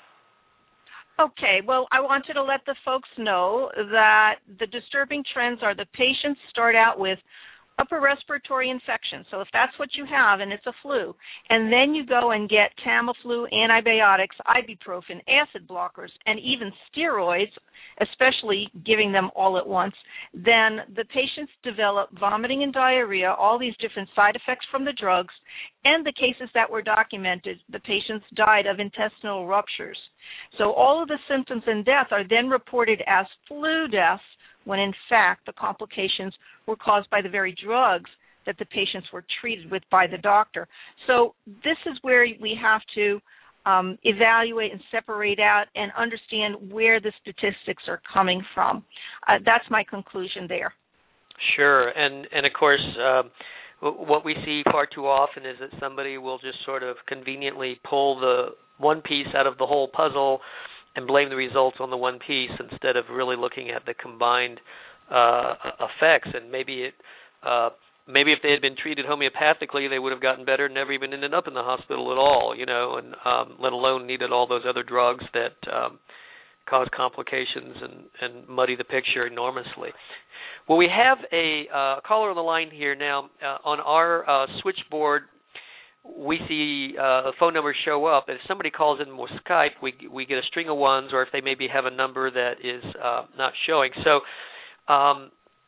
Okay, well, I wanted to let the folks know that the disturbing trends are the patients start out with upper respiratory infection. So if that's what you have and it's a flu, and then you go and get Tamiflu, antibiotics, ibuprofen, acid blockers, and even steroids, especially giving them all at once, then the patients develop vomiting and diarrhea, all these different side effects from the drugs, and the cases that were documented, the patients died of intestinal ruptures. So all of the symptoms and death are then reported as flu deaths, when in fact the complications were caused by the very drugs that the patients were treated with by the doctor. So this is where we have to um, evaluate and separate out and understand where the statistics are coming from. Uh, that's my conclusion there. Sure, and and of course, uh, what we see far too often is that somebody will just sort of conveniently pull the one piece out of the whole puzzle and blame the results on the one piece instead of really looking at the combined uh, effects. And maybe it, uh, maybe if they had been treated homeopathically, they would have gotten better and never even ended up in the hospital at all, you know, and um, let alone needed all those other drugs that um, cause complications and, and muddy the picture enormously. Well, we have a uh, caller on the line here now. Uh, on our uh, switchboard, we see uh, phone numbers show up. If somebody calls in with Skype, we we get a string of ones, or if they maybe have a number that is uh, not showing. So um,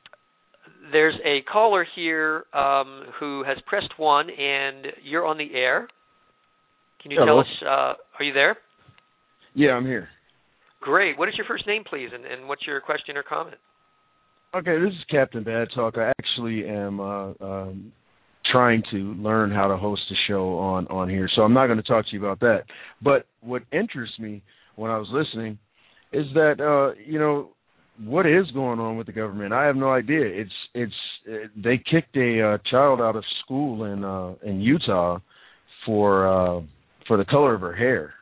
there's a caller here um, who has pressed one, and you're on the air. Can you Hello. tell us, uh, are you there? Yeah, I'm here. Great. What is your first name, please, and, and what's your question or comment? Okay, this is Captain Bad Talk. I actually am uh, um, trying to learn how to host a show on, on here, so I'm not going to talk to you about that. But what interests me when I was listening is that, uh, you know, what is going on with the government? I have no idea. It's it's uh, they kicked a uh, child out of school in uh, in Utah for uh, for the color of her hair.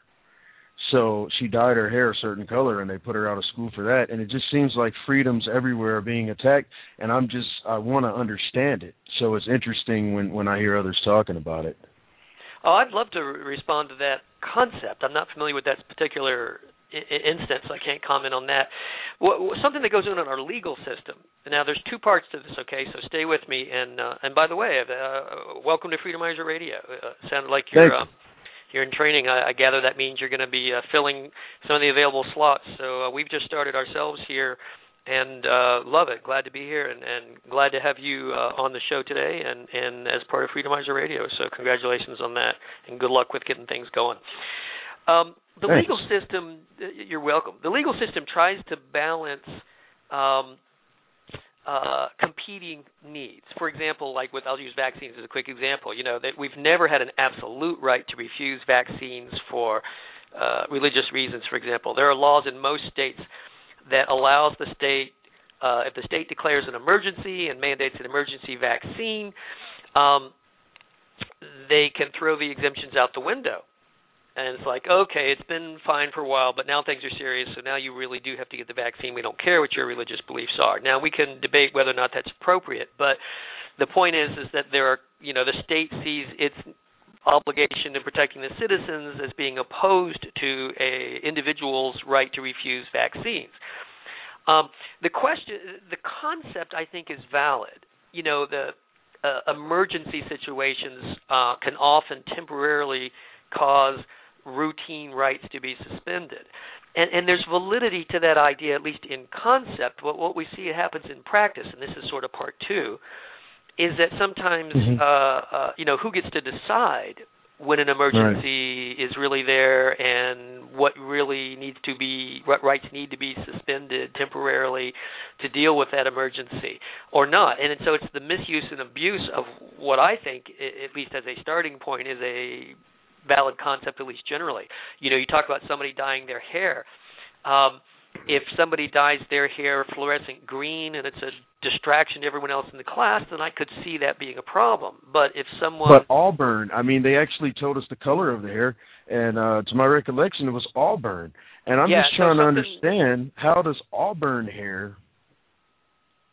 So she dyed her hair a certain color, and they put her out of school for that. And it just seems like freedoms everywhere are being attacked, and I'm just, I want to understand it. So it's interesting when, when I hear others talking about it. Oh, I'd love to re- respond to that concept. I'm not familiar with that particular I- instance. I can't comment on that. Well, something that goes on in our legal system. Now, there's two parts to this, okay? So stay with me. And uh, and by the way, uh, welcome to Freedomizer Radio. Uh, sounded like you're... Uh, You're in training. I, I gather that means you're going to be uh, filling some of the available slots. So uh, we've just started ourselves here, and uh, love it. Glad to be here, and, and glad to have you uh, on the show today, and, and as part of Freedomizer Radio. So congratulations on that, and good luck with getting things going. Um, the Thanks. legal system, you're welcome. The legal system tries to balance um, Uh, competing needs. For example, like with, I'll use vaccines as a quick example, you know, that we've never had an absolute right to refuse vaccines for uh, religious reasons, for example. There are laws in most states that allows the state, uh, if the state declares an emergency and mandates an emergency vaccine, um, they can throw the exemptions out the window. And it's like, okay, it's been fine for a while, but now things are serious, so now you really do have to get the vaccine. We don't care what your religious beliefs are. Now, we can debate whether or not that's appropriate, but the point is is that there are, you know, the state sees its obligation in protecting the citizens as being opposed to a individual's right to refuse vaccines. Um, the question, the concept, I think, is valid. You know, the uh, emergency situations uh, can often temporarily cause routine rights to be suspended. And, and there's validity to that idea, at least in concept. But what we see happens in practice, and this is sort of part two, is that sometimes, mm-hmm. uh, uh, you know, who gets to decide when an emergency right. is really there and what really needs to be, what rights need to be suspended temporarily to deal with that emergency or not. And so it's the misuse and abuse of what I think, at least as a starting point, is a valid concept, at least generally. You know, you talk about somebody dyeing their hair. Um, if somebody dyes their hair fluorescent green and it's a distraction to everyone else in the class, then I could see that being a problem. But if someone... But auburn, I mean, they actually told us the color of the hair, and uh, to my recollection, it was auburn. And I'm yeah, just trying so to understand, how does auburn hair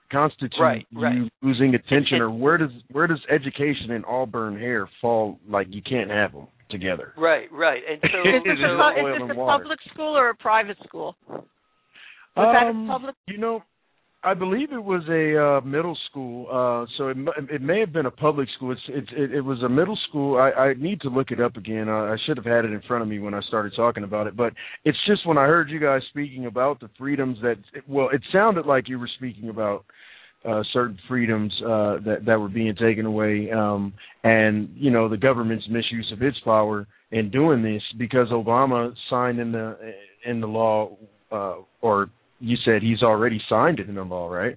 constitute right, you right. losing attention, and, or where does where does education and auburn hair fall? Like you can't have them together. Right, right. And so, is this, so a, is this a public school or a private school? Was that um, a public? You know, I believe it was a uh, middle school, uh, so it, it may have been a public school. It's, it, it, it was a middle school. I, I need to look it up again. I, I should have had it in front of me when I started talking about it. But it's just when I heard you guys speaking about the freedoms that, well, it sounded like you were speaking about uh, certain freedoms uh, that, that were being taken away, um, and, you know, the government's misuse of its power in doing this because Obama signed in the in the law, uh, or you said he's already signed it in the law, right?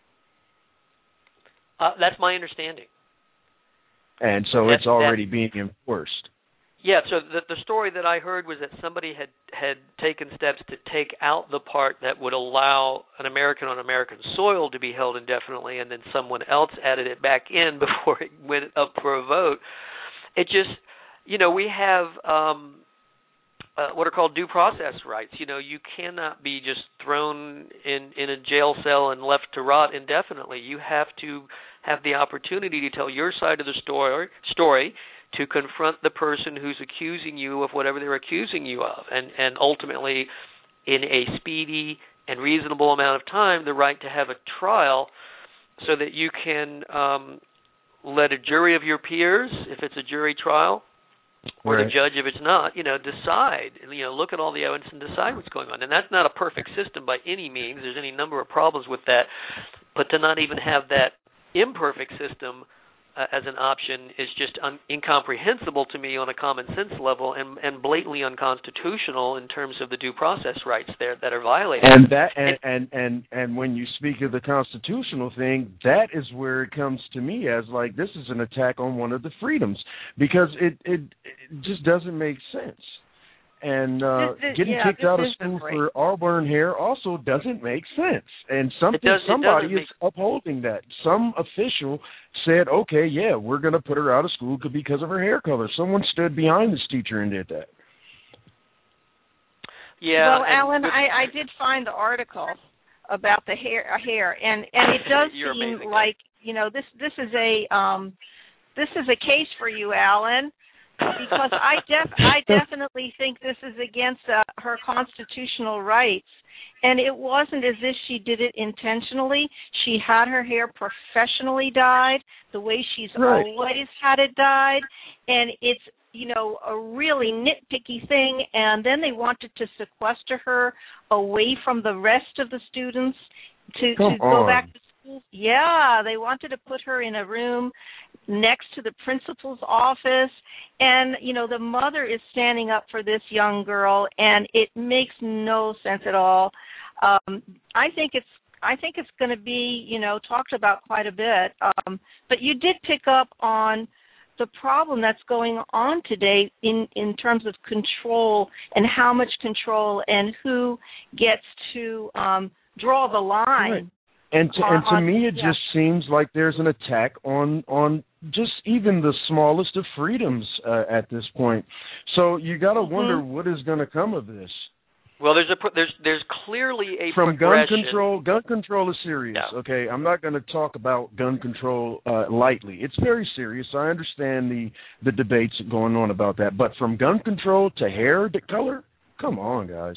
Uh, that's my understanding. And so that, it's already that, being enforced. Yeah, so the, the story that I heard was that somebody had, had taken steps to take out the part that would allow an American on American soil to be held indefinitely, and then someone else added it back in before it went up for a vote. It just, you know, we have um, uh, what are called due process rights. You know, you cannot be just thrown in, in a jail cell and left to rot indefinitely. You have to have the opportunity to tell your side of the story, story to confront the person who's accusing you of whatever they're accusing you of, and, and ultimately, in a speedy and reasonable amount of time, the right to have a trial so that you can um, let a jury of your peers, if it's a jury trial, or right. the judge, if it's not, you know, decide, you know, look at all the evidence and decide what's going on. And that's not a perfect system by any means. There's any number of problems with that. But to not even have that imperfect system uh, as an option is just un- incomprehensible to me on a common sense level, and, and blatantly unconstitutional in terms of the due process rights there that are violated. And that and, and, and, and when you speak of the constitutional thing, that is where it comes to me as like this is an attack on one of the freedoms, because it it, it just doesn't make sense. And uh, this, this, getting yeah, kicked out of is school for auburn hair also doesn't make sense. And something does, somebody is make... upholding that. Some official said, okay, yeah, we're going to put her out of school because of her hair color. Someone stood behind this teacher and did that. Yeah. Well, Alan, with... I, I did find the article about the hair, hair, and and it does You're seem amazing. like, you know, this this is a um, this is a case for you, Alan. Because I def- I definitely think this is against uh, her constitutional rights. And it wasn't as if she did it intentionally. She had her hair professionally dyed, the way she's right. always had it dyed. And it's, you know, a really nitpicky thing. And then they wanted to sequester her away from the rest of the students to, to go back to school. Yeah, they wanted to put her in a room next to the principal's office, and you know the mother is standing up for this young girl, and it makes no sense at all. Um, I think it's I think it's going to be you know talked about quite a bit. Um, but you did pick up on the problem that's going on today in in terms of control and how much control and who gets to um, draw the line. Right. And to, on, and to on, me, it yeah. just seems like there's an attack on on just even the smallest of freedoms uh, at this point. So you got to mm-hmm. wonder what is going to come of this. Well, there's a there's there's clearly a from gun progression. control. Gun control is serious. Yeah. Okay, I'm not going to talk about gun control uh, lightly. It's very serious. I understand the the debates going on about that, but from gun control to hair color, come on, guys.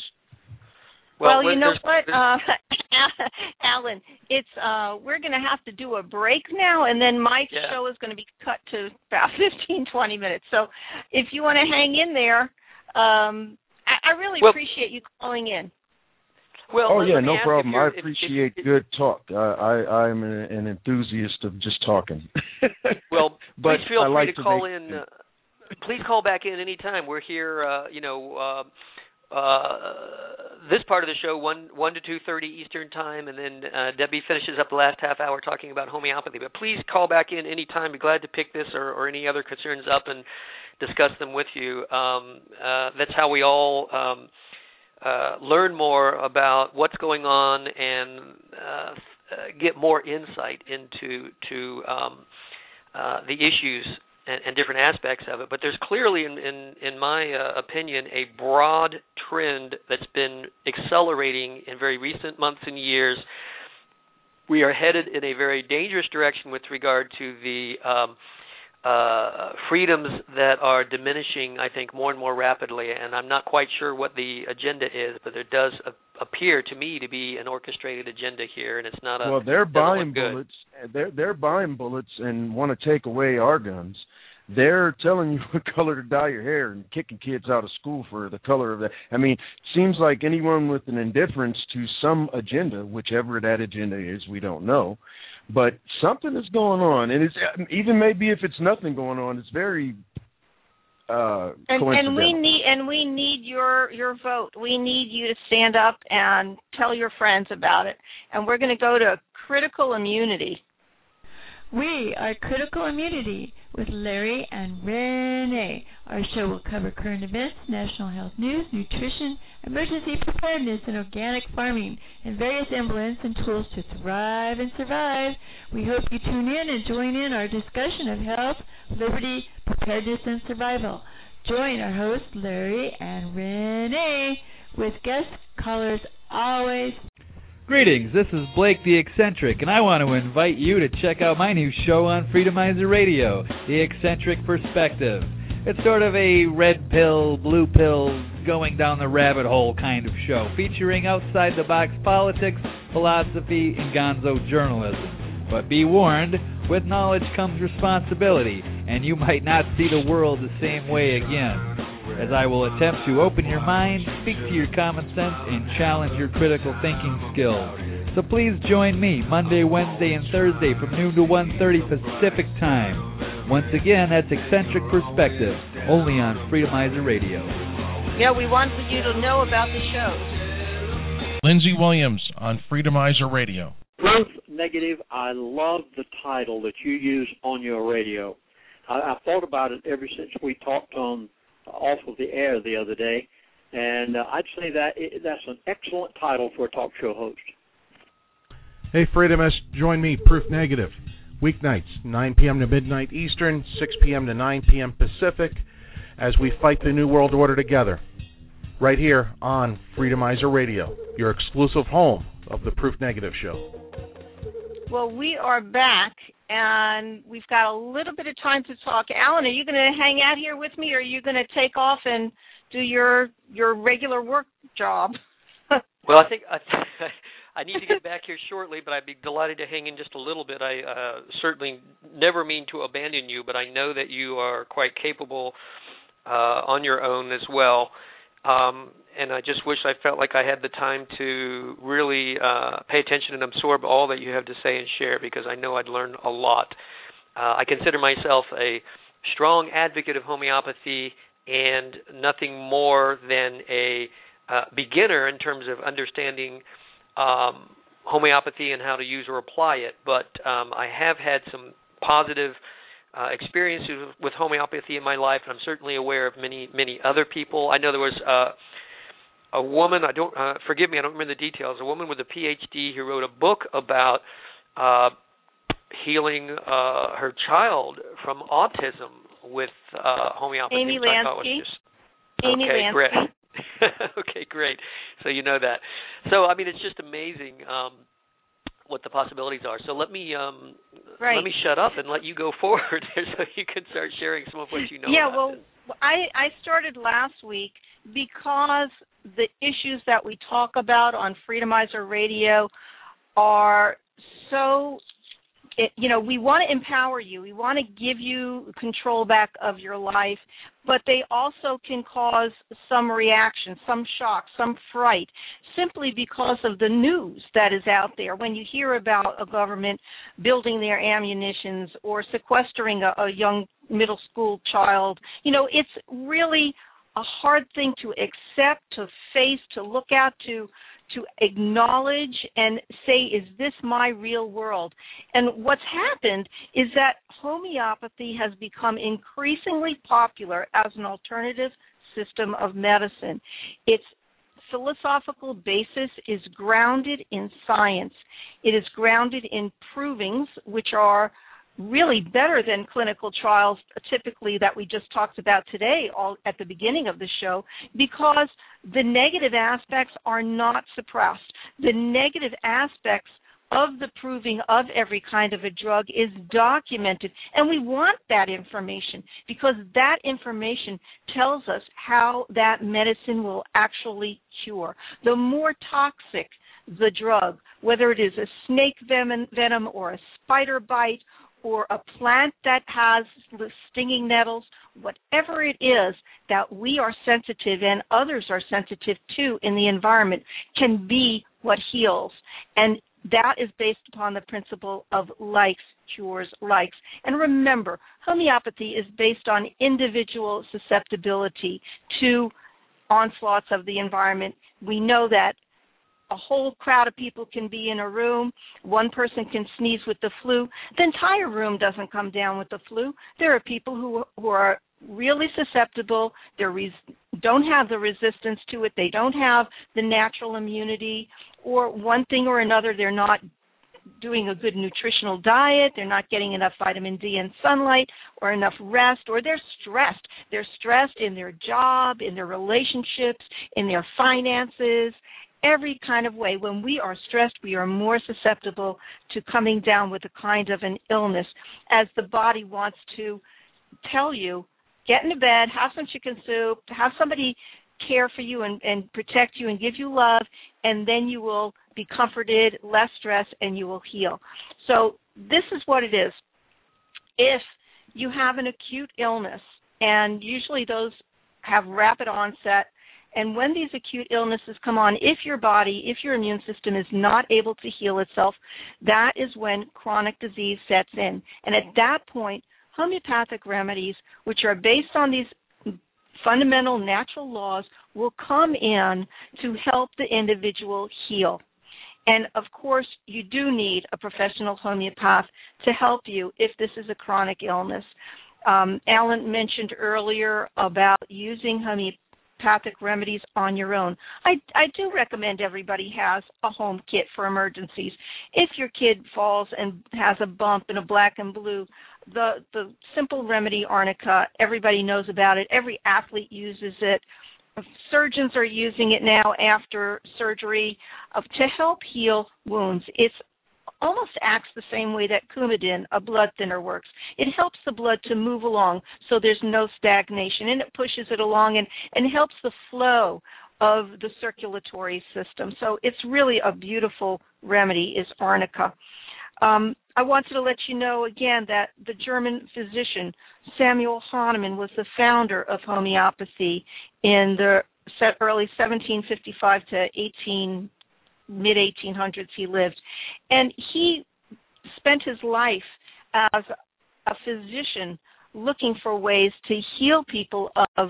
Well, well you know there's, what, there's... uh, Alan, it's uh, we're going to have to do a break now, and then Mike's yeah. show is going to be cut to about fifteen, twenty minutes. So if you want to hang in there, um, I, I really well, appreciate you calling in. Well, oh, yeah, no ask problem. I if appreciate if, if, good talk. I, I, I'm an, an enthusiast of just talking. Well, but please feel I free like to to call make... in. Uh, please call back in anytime. We're here, uh, you know, uh, Uh, this part of the show, one one to two thirty Eastern time, and then uh, Debbie finishes up the last half hour talking about homeopathy. But please call back in any time. Be glad to pick this or, or any other concerns up and discuss them with you. Um, uh, that's how we all um, uh, learn more about what's going on and uh, get more insight into to um, uh, the issues And, and different aspects of it. But there's clearly, in, in, in my uh, opinion, a broad trend that's been accelerating in very recent months and years we are headed in a very dangerous direction with regard to the um, uh, freedoms that are diminishing, I think, more and more rapidly. And I'm not quite sure what the agenda is, but there does a- appear to me to be an orchestrated agenda here, and it's not a. Well, they're buying bullets. They're they're buying bullets and want to take away our guns. They're telling you what color to dye your hair and kicking kids out of school for the color of that. I mean, it seems like anyone with an indifference to some agenda, whichever that agenda is, we don't know, but something is going on. And it's even maybe if it's nothing going on, it's very uh, and, coincidental. and we need and we need your your vote. We need you to stand up and tell your friends about it. And we're going to go to critical immunity. We are Critical Immunity with Larry and Renee. Our show will cover current events, national health news, nutrition, emergency preparedness, and organic farming, and various emblems and tools to thrive and survive. We hope you tune in and join in our discussion of health, liberty, preparedness, and survival. Join our hosts, Larry and Renee, with guest callers always. Greetings, this is Blake the Eccentric, and I want to invite you to check out my new show on Freedomizer Radio, The Eccentric Perspective. It's sort of a red pill, blue pill, going down the rabbit hole kind of show, featuring outside-the-box politics, philosophy, and gonzo journalism. But be warned, with knowledge comes responsibility, and you might not see the world the same way again, as I will attempt to open your mind, speak to your common sense, and challenge your critical thinking skills. So please join me Monday, Wednesday, and Thursday from noon to one thirty Pacific Time. Once again, that's Eccentric Perspective, only on Freedomizer Radio. Yeah, we want you to know about the show. Lindsey Williams on Freedomizer Radio. Proof Negative, I love the title that you use on your radio. I, I've thought about it ever since we talked on off of the air the other day, and uh, I'd say that it, that's an excellent title for a talk show host. Hey, Freedomists, join me, Proof Negative, weeknights, nine p.m. to midnight Eastern, six p.m. to nine p.m. Pacific, as we fight the New World Order together, right here on Freedomizer Radio, your exclusive home of the Proof Negative Show. Well, we are back, and we've got a little bit of time to talk. Alan, are you going to hang out here with me, or are you going to take off and do your your regular work job? Well, I think I, I need to get back here shortly, but I'd be delighted to hang in just a little bit. I uh, certainly never mean to abandon you, but I know that you are quite capable uh, on your own as well. Um, and I just wish I felt like I had the time to really uh, pay attention and absorb all that you have to say and share, because I know I'd learn a lot. Uh, I consider myself a strong advocate of homeopathy and nothing more than a uh, beginner in terms of understanding um, homeopathy and how to use or apply it. But um, I have had some positive Uh, experiences with homeopathy in my life, and I'm certainly aware of many, many other people. I know there was uh, a woman, I don't, uh, forgive me, I don't remember the details, a woman with a P H D who wrote a book about uh, healing uh, her child from autism with uh, homeopathy. Amy Lansky. Amy okay, Lansky. great. Okay, great. So you know that. So, I mean, it's just amazing um, what the possibilities are. So let me um, right. let me shut up and let you go forward so you can start sharing some of what you know yeah, about well, this. I, I started last week because the issues that we talk about on Freedomizer Radio are so, it, you know, we want to empower you. We want to give you control back of your life, but they also can cause some reaction, some shock, some fright, simply because of the news that is out there. When you hear about a government building their ammunitions or sequestering a, a young middle school child, you know, it's really a hard thing to accept, to face, to look at, to to acknowledge and say, is this my real world? And what's happened is that homeopathy has become increasingly popular as an alternative system of medicine. Its philosophical basis is grounded in science. It is grounded in provings, which are really better than clinical trials typically that we just talked about today all at the beginning of the show, because the negative aspects are not suppressed. The negative aspects of the proving of every kind of a drug is documented. And we want that information because that information tells us how that medicine will actually cure. The more toxic the drug, whether it is a snake venom, venom or a spider bite or a plant that has the stinging nettles, whatever it is that we are sensitive and others are sensitive to in the environment can be what heals. And that is based upon the principle of likes cures likes. And remember, homeopathy is based on individual susceptibility to onslaughts of the environment. We know that a whole crowd of people can be in a room. One person can sneeze with the flu. The entire room doesn't come down with the flu. There are people who who are really susceptible. They res- don't have the resistance to it. They don't have the natural immunity, or one thing or another, they're not doing a good nutritional diet. They're not getting enough vitamin D and sunlight or enough rest, or they're stressed. They're stressed in their job, in their relationships, in their finances, every kind of way. When we are stressed, we are more susceptible to coming down with a kind of an illness, as the body wants to tell you, get into bed, have some chicken soup, have somebody care for you and, and protect you and give you love, and then you will be comforted, less stress, and you will heal. So this is what it is. If you have an acute illness, and usually those have rapid onset, and when these acute illnesses come on, if your body, if your immune system is not able to heal itself, that is when chronic disease sets in. And at that point, homeopathic remedies, which are based on these fundamental natural laws, will come in to help the individual heal. And, of course, you do need a professional homeopath to help you if this is a chronic illness. Um, Alan mentioned earlier about using homeopathic remedies on your own. I, I do recommend everybody has a home kit for emergencies. If your kid falls and has a bump in a black and blue, the, the simple remedy arnica, everybody knows about it. Every athlete uses it. Surgeons are using it now after surgery uh, to help heal wounds. It almost acts the same way that Coumadin, a blood thinner, works. It helps the blood to move along so there's no stagnation, and it pushes it along and, and helps the flow of the circulatory system. So it's really a beautiful remedy, is arnica. Um, I wanted to let you know again that the German physician Samuel Hahnemann was the founder of homeopathy in the early seventeen fifty-five to eighteen, mid eighteen hundreds he lived. And he spent his life as a physician looking for ways to heal people of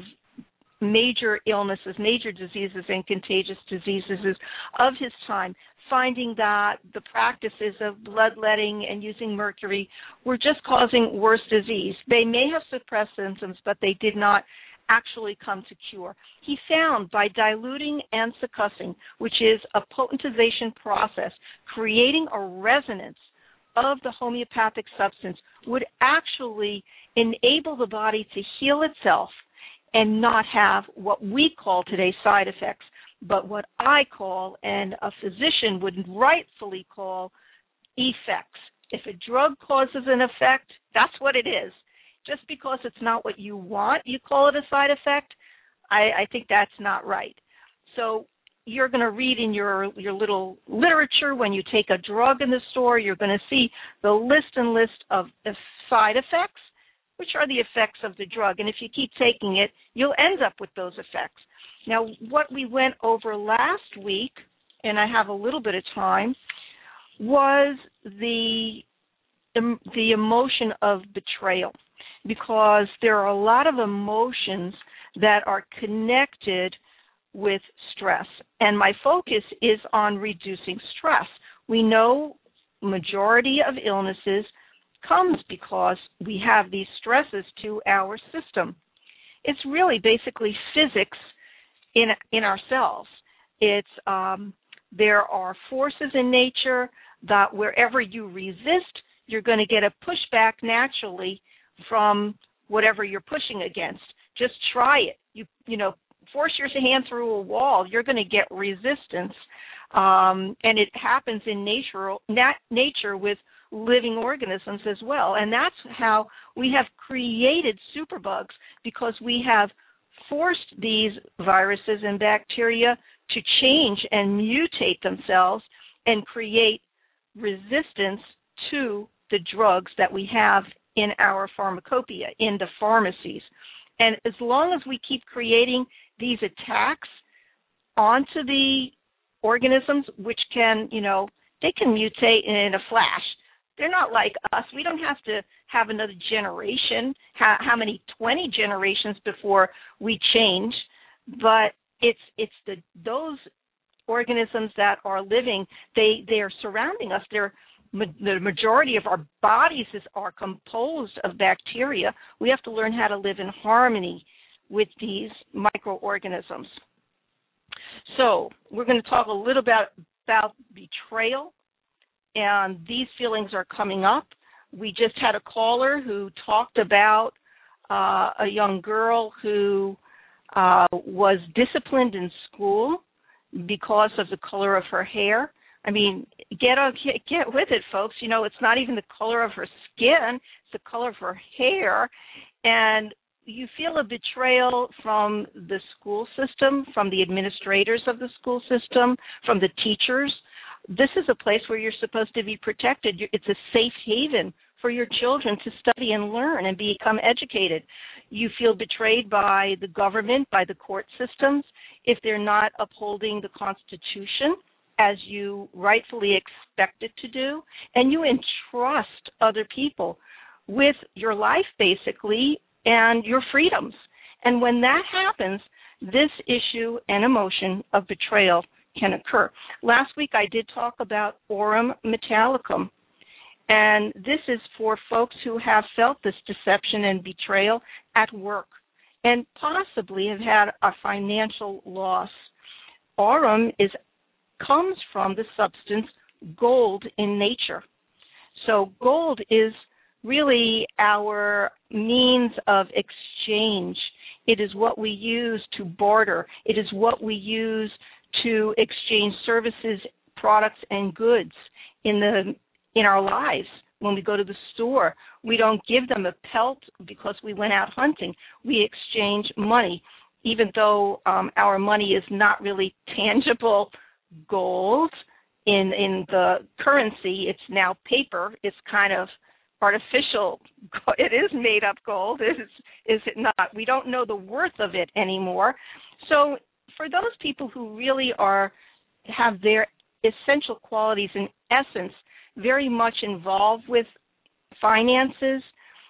major illnesses, major diseases, and contagious diseases of his time, finding that the practices of bloodletting and using mercury were just causing worse disease. They may have suppressed symptoms, but they did not actually come to cure. He found by diluting and succussing, which is a potentization process, creating a resonance of the homeopathic substance would actually enable the body to heal itself and not have what we call today side effects, but what I call, and a physician would rightfully call, effects. If a drug causes an effect, that's what it is. Just because it's not what you want, you call it a side effect, I, I think that's not right. So you're going to read in your, your little literature when you take a drug in the store, you're going to see the list and list of side effects, which are the effects of the drug. And if you keep taking it, you'll end up with those effects. Now, what we went over last week, and I have a little bit of time, was the the emotion of betrayal, because there are a lot of emotions that are connected with stress. And my focus is on reducing stress. We know majority of illnesses comes because we have these stresses to our system. It's really basically physics in in ourselves. It's um, there are forces in nature that wherever you resist, you're going to get a pushback naturally from whatever you're pushing against. Just try it. You you know, force your hand through a wall, you're going to get resistance Um, and it happens in nature, nat- nature with living organisms as well. And that's how we have created superbugs, because we have forced these viruses and bacteria to change and mutate themselves and create resistance to the drugs that we have in our pharmacopoeia, in the pharmacies. And as long as we keep creating these attacks onto the organisms, which can, you know, they can mutate in a flash. They're not like us. We don't have to have another generation, how, how many, twenty generations before we change. But it's it's the those organisms that are living, they, they are surrounding us. They're the majority of our bodies is, are composed of bacteria. We have to learn how to live in harmony with these microorganisms. So we're going to talk a little bit about, about betrayal, and these feelings are coming up. We just had a caller who talked about uh, a young girl who uh, was disciplined in school because of the color of her hair. I mean, get on, get, get with it, folks. You know, it's not even the color of her skin; it's the color of her hair. And you feel a betrayal from the school system, from the administrators of the school system, from the teachers. This is a place where you're supposed to be protected. It's a safe haven for your children to study and learn and become educated. You feel betrayed by the government, by the court systems, if they're not upholding the Constitution as you rightfully expect it to do, and you entrust other people with your life, basically, and your freedoms. And when that happens, this issue and emotion of betrayal can occur. Last week I did talk about aurum metallicum, and this is for folks who have felt this deception and betrayal at work and possibly have had a financial loss. Aurum is comes from the substance gold in nature. So gold is really our means of exchange. It is what we use to barter. It is what we use to exchange services, products, and goods in the in our lives. When we go to the store, we don't give them a pelt because we went out hunting. We exchange money, even though um, our money is not really tangible gold in in the currency. It's now paper. It's kind of artificial. It is made up gold. Is is it not? We don't know the worth of it anymore. So for those people who really are have their essential qualities in essence very much involved with finances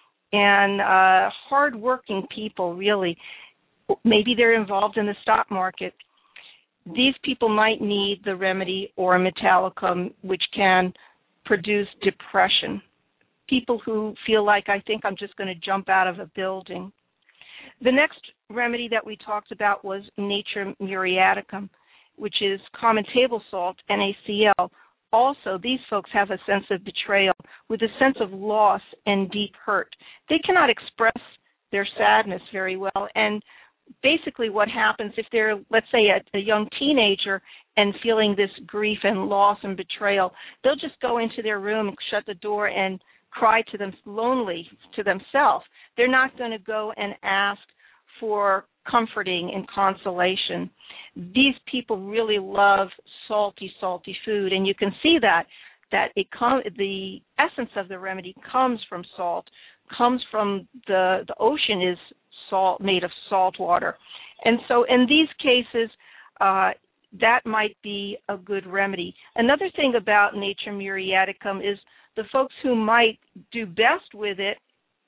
and uh, hardworking people, really, maybe they're involved in the stock market. These people might need the remedy aurum metallicum, which can produce depression. People who feel like, I think I'm just going to jump out of a building. The next remedy that we talked about was Natrium muriaticum, which is common table salt, N A C L. Also, these folks have a sense of betrayal with a sense of loss and deep hurt. They cannot express their sadness very well, and basically what happens if they're, let's say, a, a young teenager and feeling this grief and loss and betrayal, they'll just go into their room and shut the door and cry to them, lonely to themselves. They're not going to go and ask for comforting and consolation. These people really love salty, salty food, and you can see that that it com- the essence of the remedy comes from salt, comes from the the ocean is salt, made of salt water. And so in these cases, uh, that might be a good remedy. Another thing about Natrium muriaticum is the folks who might do best with it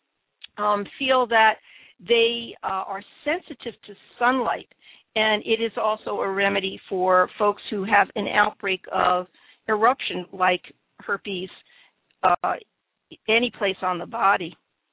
um, feel that they uh, are sensitive to sunlight, and it is also a remedy for folks who have an outbreak of eruption like herpes uh, any place on the body.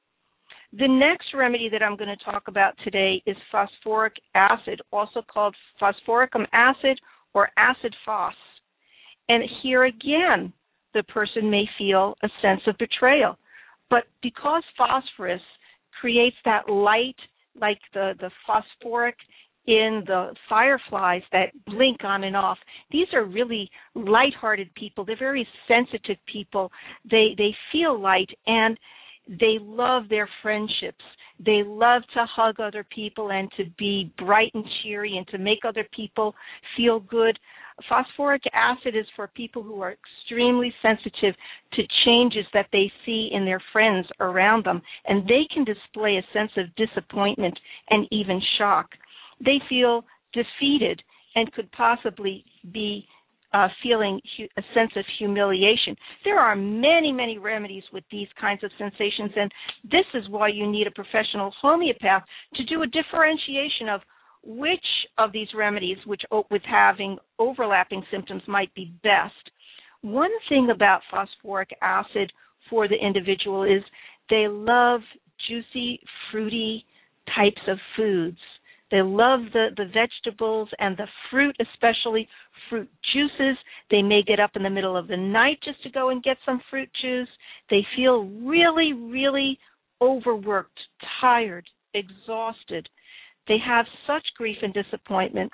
The next remedy that I'm going to talk about today is phosphoric acid, also called phosphoricum acid or acid phos. And here again, the person may feel a sense of betrayal. But because phosphorus creates that light, like the, the phosphoric in the fireflies that blink on and off. These are really lighthearted people. They're very sensitive people. They they feel light, and they love their friendships. They love to hug other people and to be bright and cheery and to make other people feel good. Phosphoric acid is for people who are extremely sensitive to changes that they see in their friends around them, and they can display a sense of disappointment and even shock. They feel defeated and could possibly be uh, feeling hu- a sense of humiliation. There are many, many remedies with these kinds of sensations, and this is why you need a professional homeopath to do a differentiation of which of these remedies, which with having overlapping symptoms, might be best. One thing about phosphoric acid for the individual is they love juicy, fruity types of foods. They love the, the vegetables and the fruit, especially fruit juices. They may get up in the middle of the night just to go and get some fruit juice. They feel really, really overworked, tired, exhausted. They have such grief and disappointment.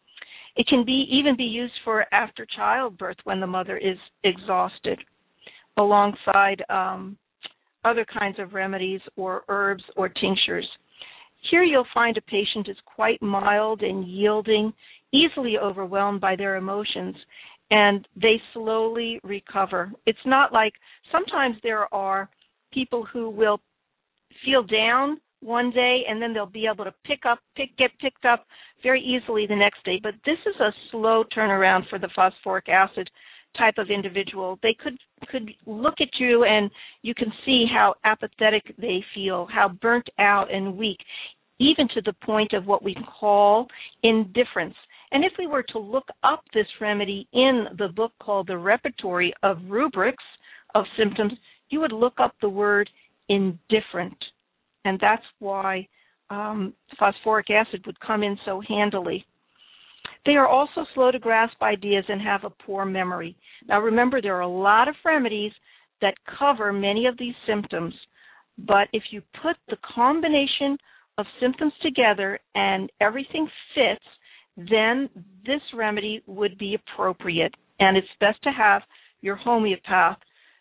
It can be even be used for after childbirth when the mother is exhausted, alongside um, other kinds of remedies or herbs or tinctures. Here you'll find a patient is quite mild and yielding, easily overwhelmed by their emotions, and they slowly recover. It's not like sometimes there are people who will feel down one day and then they'll be able to pick up, pick, get picked up very easily the next day. But this is a slow turnaround for the phosphoric acid type of individual. They could could look at you and you can see how apathetic they feel, how burnt out and weak, even to the point of what we call indifference. And if we were to look up this remedy in the book called The Repertory of Rubrics of Symptoms, you would look up the word indifferent. And that's why um, phosphoric acid would come in so handily. They are also slow to grasp ideas and have a poor memory. Now remember, there are a lot of remedies that cover many of these symptoms, but if you put the combination of symptoms together and everything fits, then this remedy would be appropriate. And it's best to have your homeopath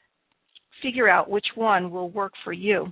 figure out which one will work for you.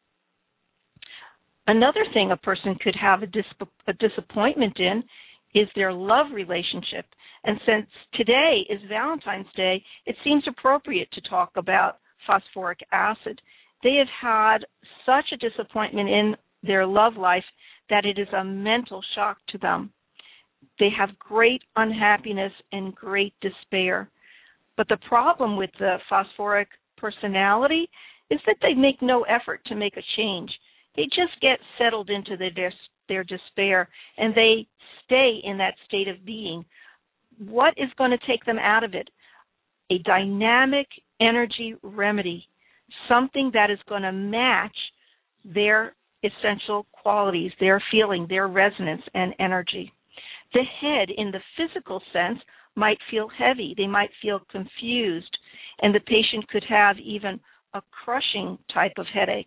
Another thing a person could have a, dis- a disappointment in is their love relationship. And since today is Valentine's Day, it seems appropriate to talk about phosphoric acid. They have had such a disappointment in their love life that it is a mental shock to them. They have great unhappiness and great despair. But the problem with the phosphoric personality is that they make no effort to make a change. They just get settled into their, their despair, and they stay in that state of being. What is going to take them out of it? A dynamic energy remedy, something that is going to match their essential qualities, their feeling, their resonance and energy. The head, in the physical sense, might feel heavy. They might feel confused, and the patient could have even a crushing type of headache.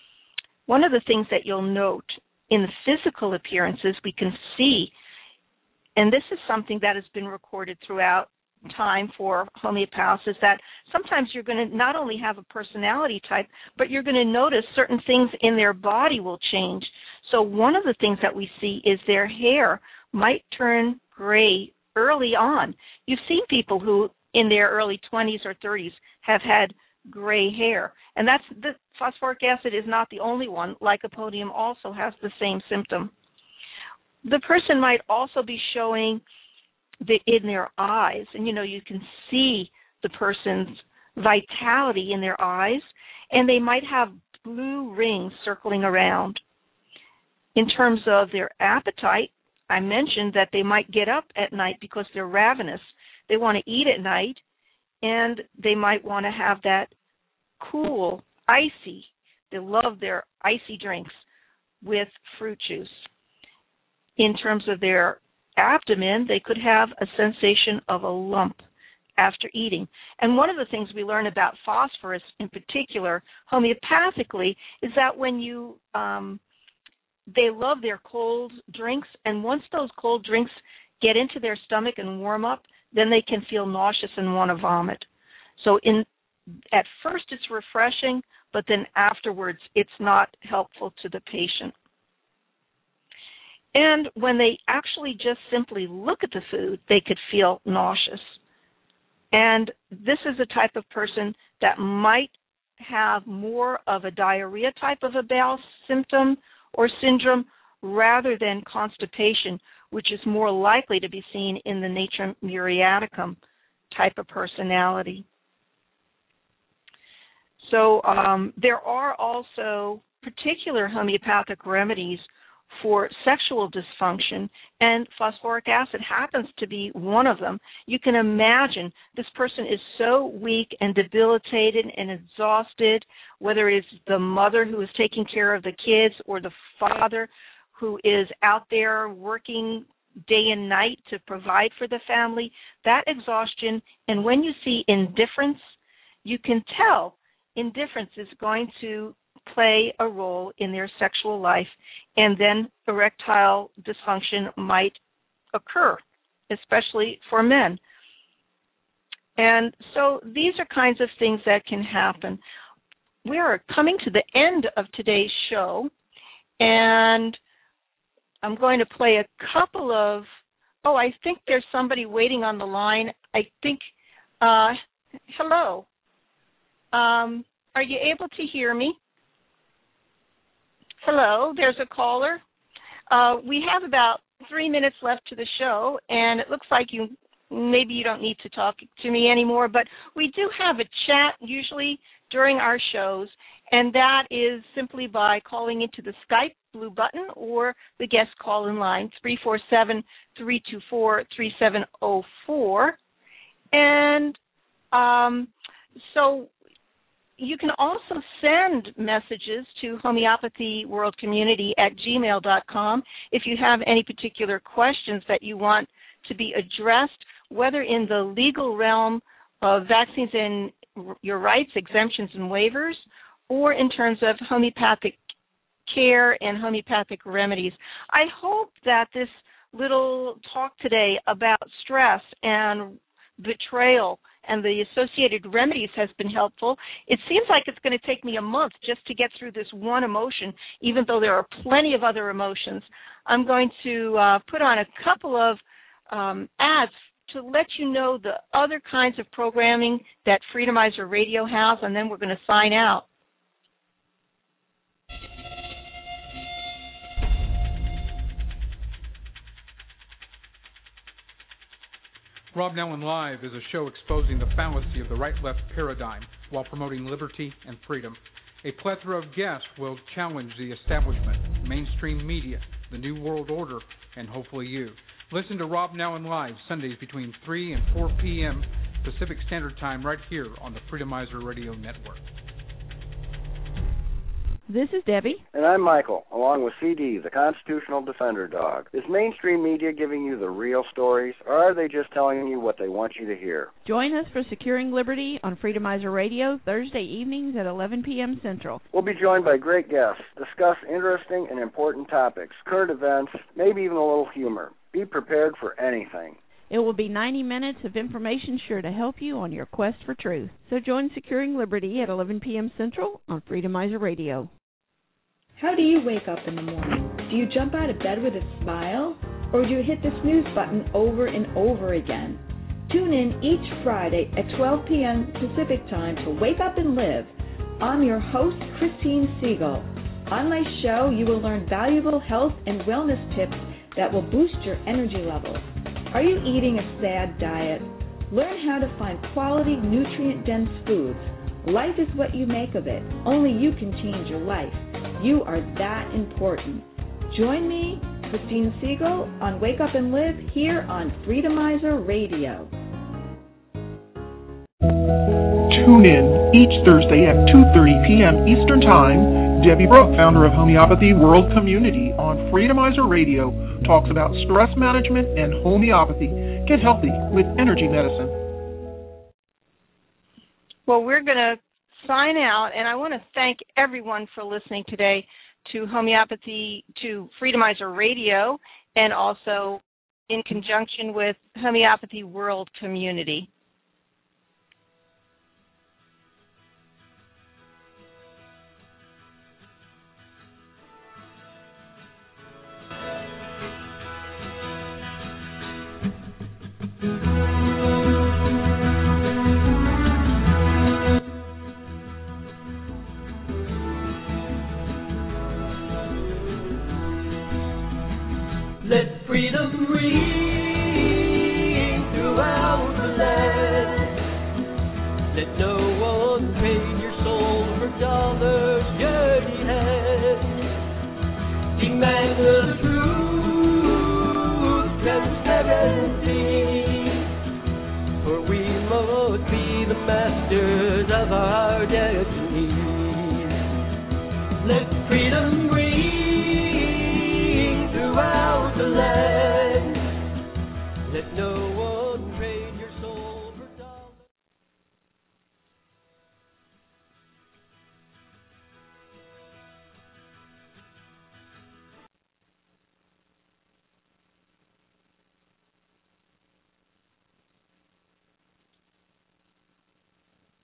One of the things that you'll note in the physical appearances we can see, and this is something that has been recorded throughout time for homeopaths, is that sometimes you're going to not only have a personality type, but you're going to notice certain things in their body will change. So one of the things that we see is their hair might turn gray early on. You've seen people who in their early twenties or thirties have had gray hair. And that's the phosphoric acid is not the only one. Lycopodium also has the same symptom. The person might also be showing the, in their eyes, and you know, you can see the person's vitality in their eyes, and they might have blue rings circling around. In terms of their appetite, I mentioned that they might get up at night because they're ravenous. They want to eat at night, and they might want to have that cool, icy. They love their icy drinks with fruit juice. In terms of their abdomen, they could have a sensation of a lump after eating. And one of the things we learn about phosphorus in particular, homeopathically, is that when you um, they love their cold drinks, and once those cold drinks get into their stomach and warm up, then they can feel nauseous and want to vomit. So in at first it's refreshing, but then afterwards it's not helpful to the patient. And when they actually just simply look at the food, they could feel nauseous. And this is a type of person that might have more of a diarrhea type of a bowel symptom or syndrome rather than constipation, which is more likely to be seen in the natrium muriaticum type of personality. So um, there are also particular homeopathic remedies for sexual dysfunction, and phosphoric acid happens to be one of them. You can imagine this person is so weak and debilitated and exhausted, whether it's the mother who is taking care of the kids or the father who is out there working day and night to provide for the family, that exhaustion, and when you see indifference, you can tell indifference is going to play a role in their sexual life, and then erectile dysfunction might occur, especially for men. And so these are kinds of things that can happen. We are coming to the end of today's show, and I'm going to play a couple of, oh, I think there's somebody waiting on the line. I think, uh, hello. Um, are you able to hear me? Hello, there's a caller. Uh, we have about three minutes left to the show, and it looks like you maybe you don't need to talk to me anymore, but we do have a chat usually during our shows, and that is simply by calling into the Skype blue button or the guest call-in line, three four seven, three two four, three seven zero four. And um, so you can also send messages to Homeopathy World Community at gmail dot com if you have any particular questions that you want to be addressed, whether in the legal realm of vaccines and your rights, exemptions, and waivers, or in terms of homeopathic care and homeopathic remedies. I hope that this little talk today about stress and betrayal and the associated remedies has been helpful. It seems like it's going to take me a month just to get through this one emotion, even though there are plenty of other emotions. I'm going to uh, put on a couple of um, ads to let you know the other kinds of programming that Freedomizer Radio has, and then we're going to sign out. Rob Nellen Live is a show exposing the fallacy of the right-left paradigm while promoting liberty and freedom. A plethora of guests will challenge the establishment, mainstream media, the New World Order, and hopefully you. Listen to Rob Nellen Live Sundays between three and four p.m. Pacific Standard Time right here on the Freedomizer Radio Network. This is Debbie. And I'm Michael, along with C D, the Constitutional Defender Dog. Is mainstream media giving you the real stories, or are they just telling you what they want you to hear? Join us for Securing Liberty on Freedomizer Radio Thursday evenings at eleven p.m. Central. We'll be joined by great guests, discuss interesting and important topics, current events, maybe even a little humor. Be prepared for anything. It will be ninety minutes of information sure to help you on your quest for truth. So join Securing Liberty at eleven p.m. Central on Freedomizer Radio. How do you wake up in the morning? Do you jump out of bed with a smile? Or do you hit the snooze button over and over again? Tune in each Friday at twelve p.m. Pacific Time to Wake Up and Live. I'm your host, Christine Siegel. On my show, you will learn valuable health and wellness tips that will boost your energy levels. Are you eating a sad diet? Learn how to find quality, nutrient-dense foods. Life is what you make of it. Only you can change your life. You are that important. Join me, Christine Siegel, on Wake Up and Live here on Freedomizer Radio. Tune in each Thursday at two thirty p.m. Eastern Time. Debbie Brooke, founder of Homeopathy World Community on Freedomizer Radio, talks about stress management and homeopathy. Get healthy with energy medicine. Well, we're going to sign out, and I want to thank everyone for listening today. to homeopathy, to Freedomizer Radio, and also in conjunction with Homeopathy World Community. Let freedom ring throughout the land. Let no one trade your soul for dollars, dirty hands. Demand the truth, transparency, for we must be the masters of our destinies. Let freedom ring throughout the land. Let no one trade your soul for dollars.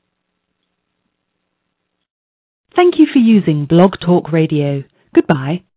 Thank you for using Blog Talk Radio. Goodbye.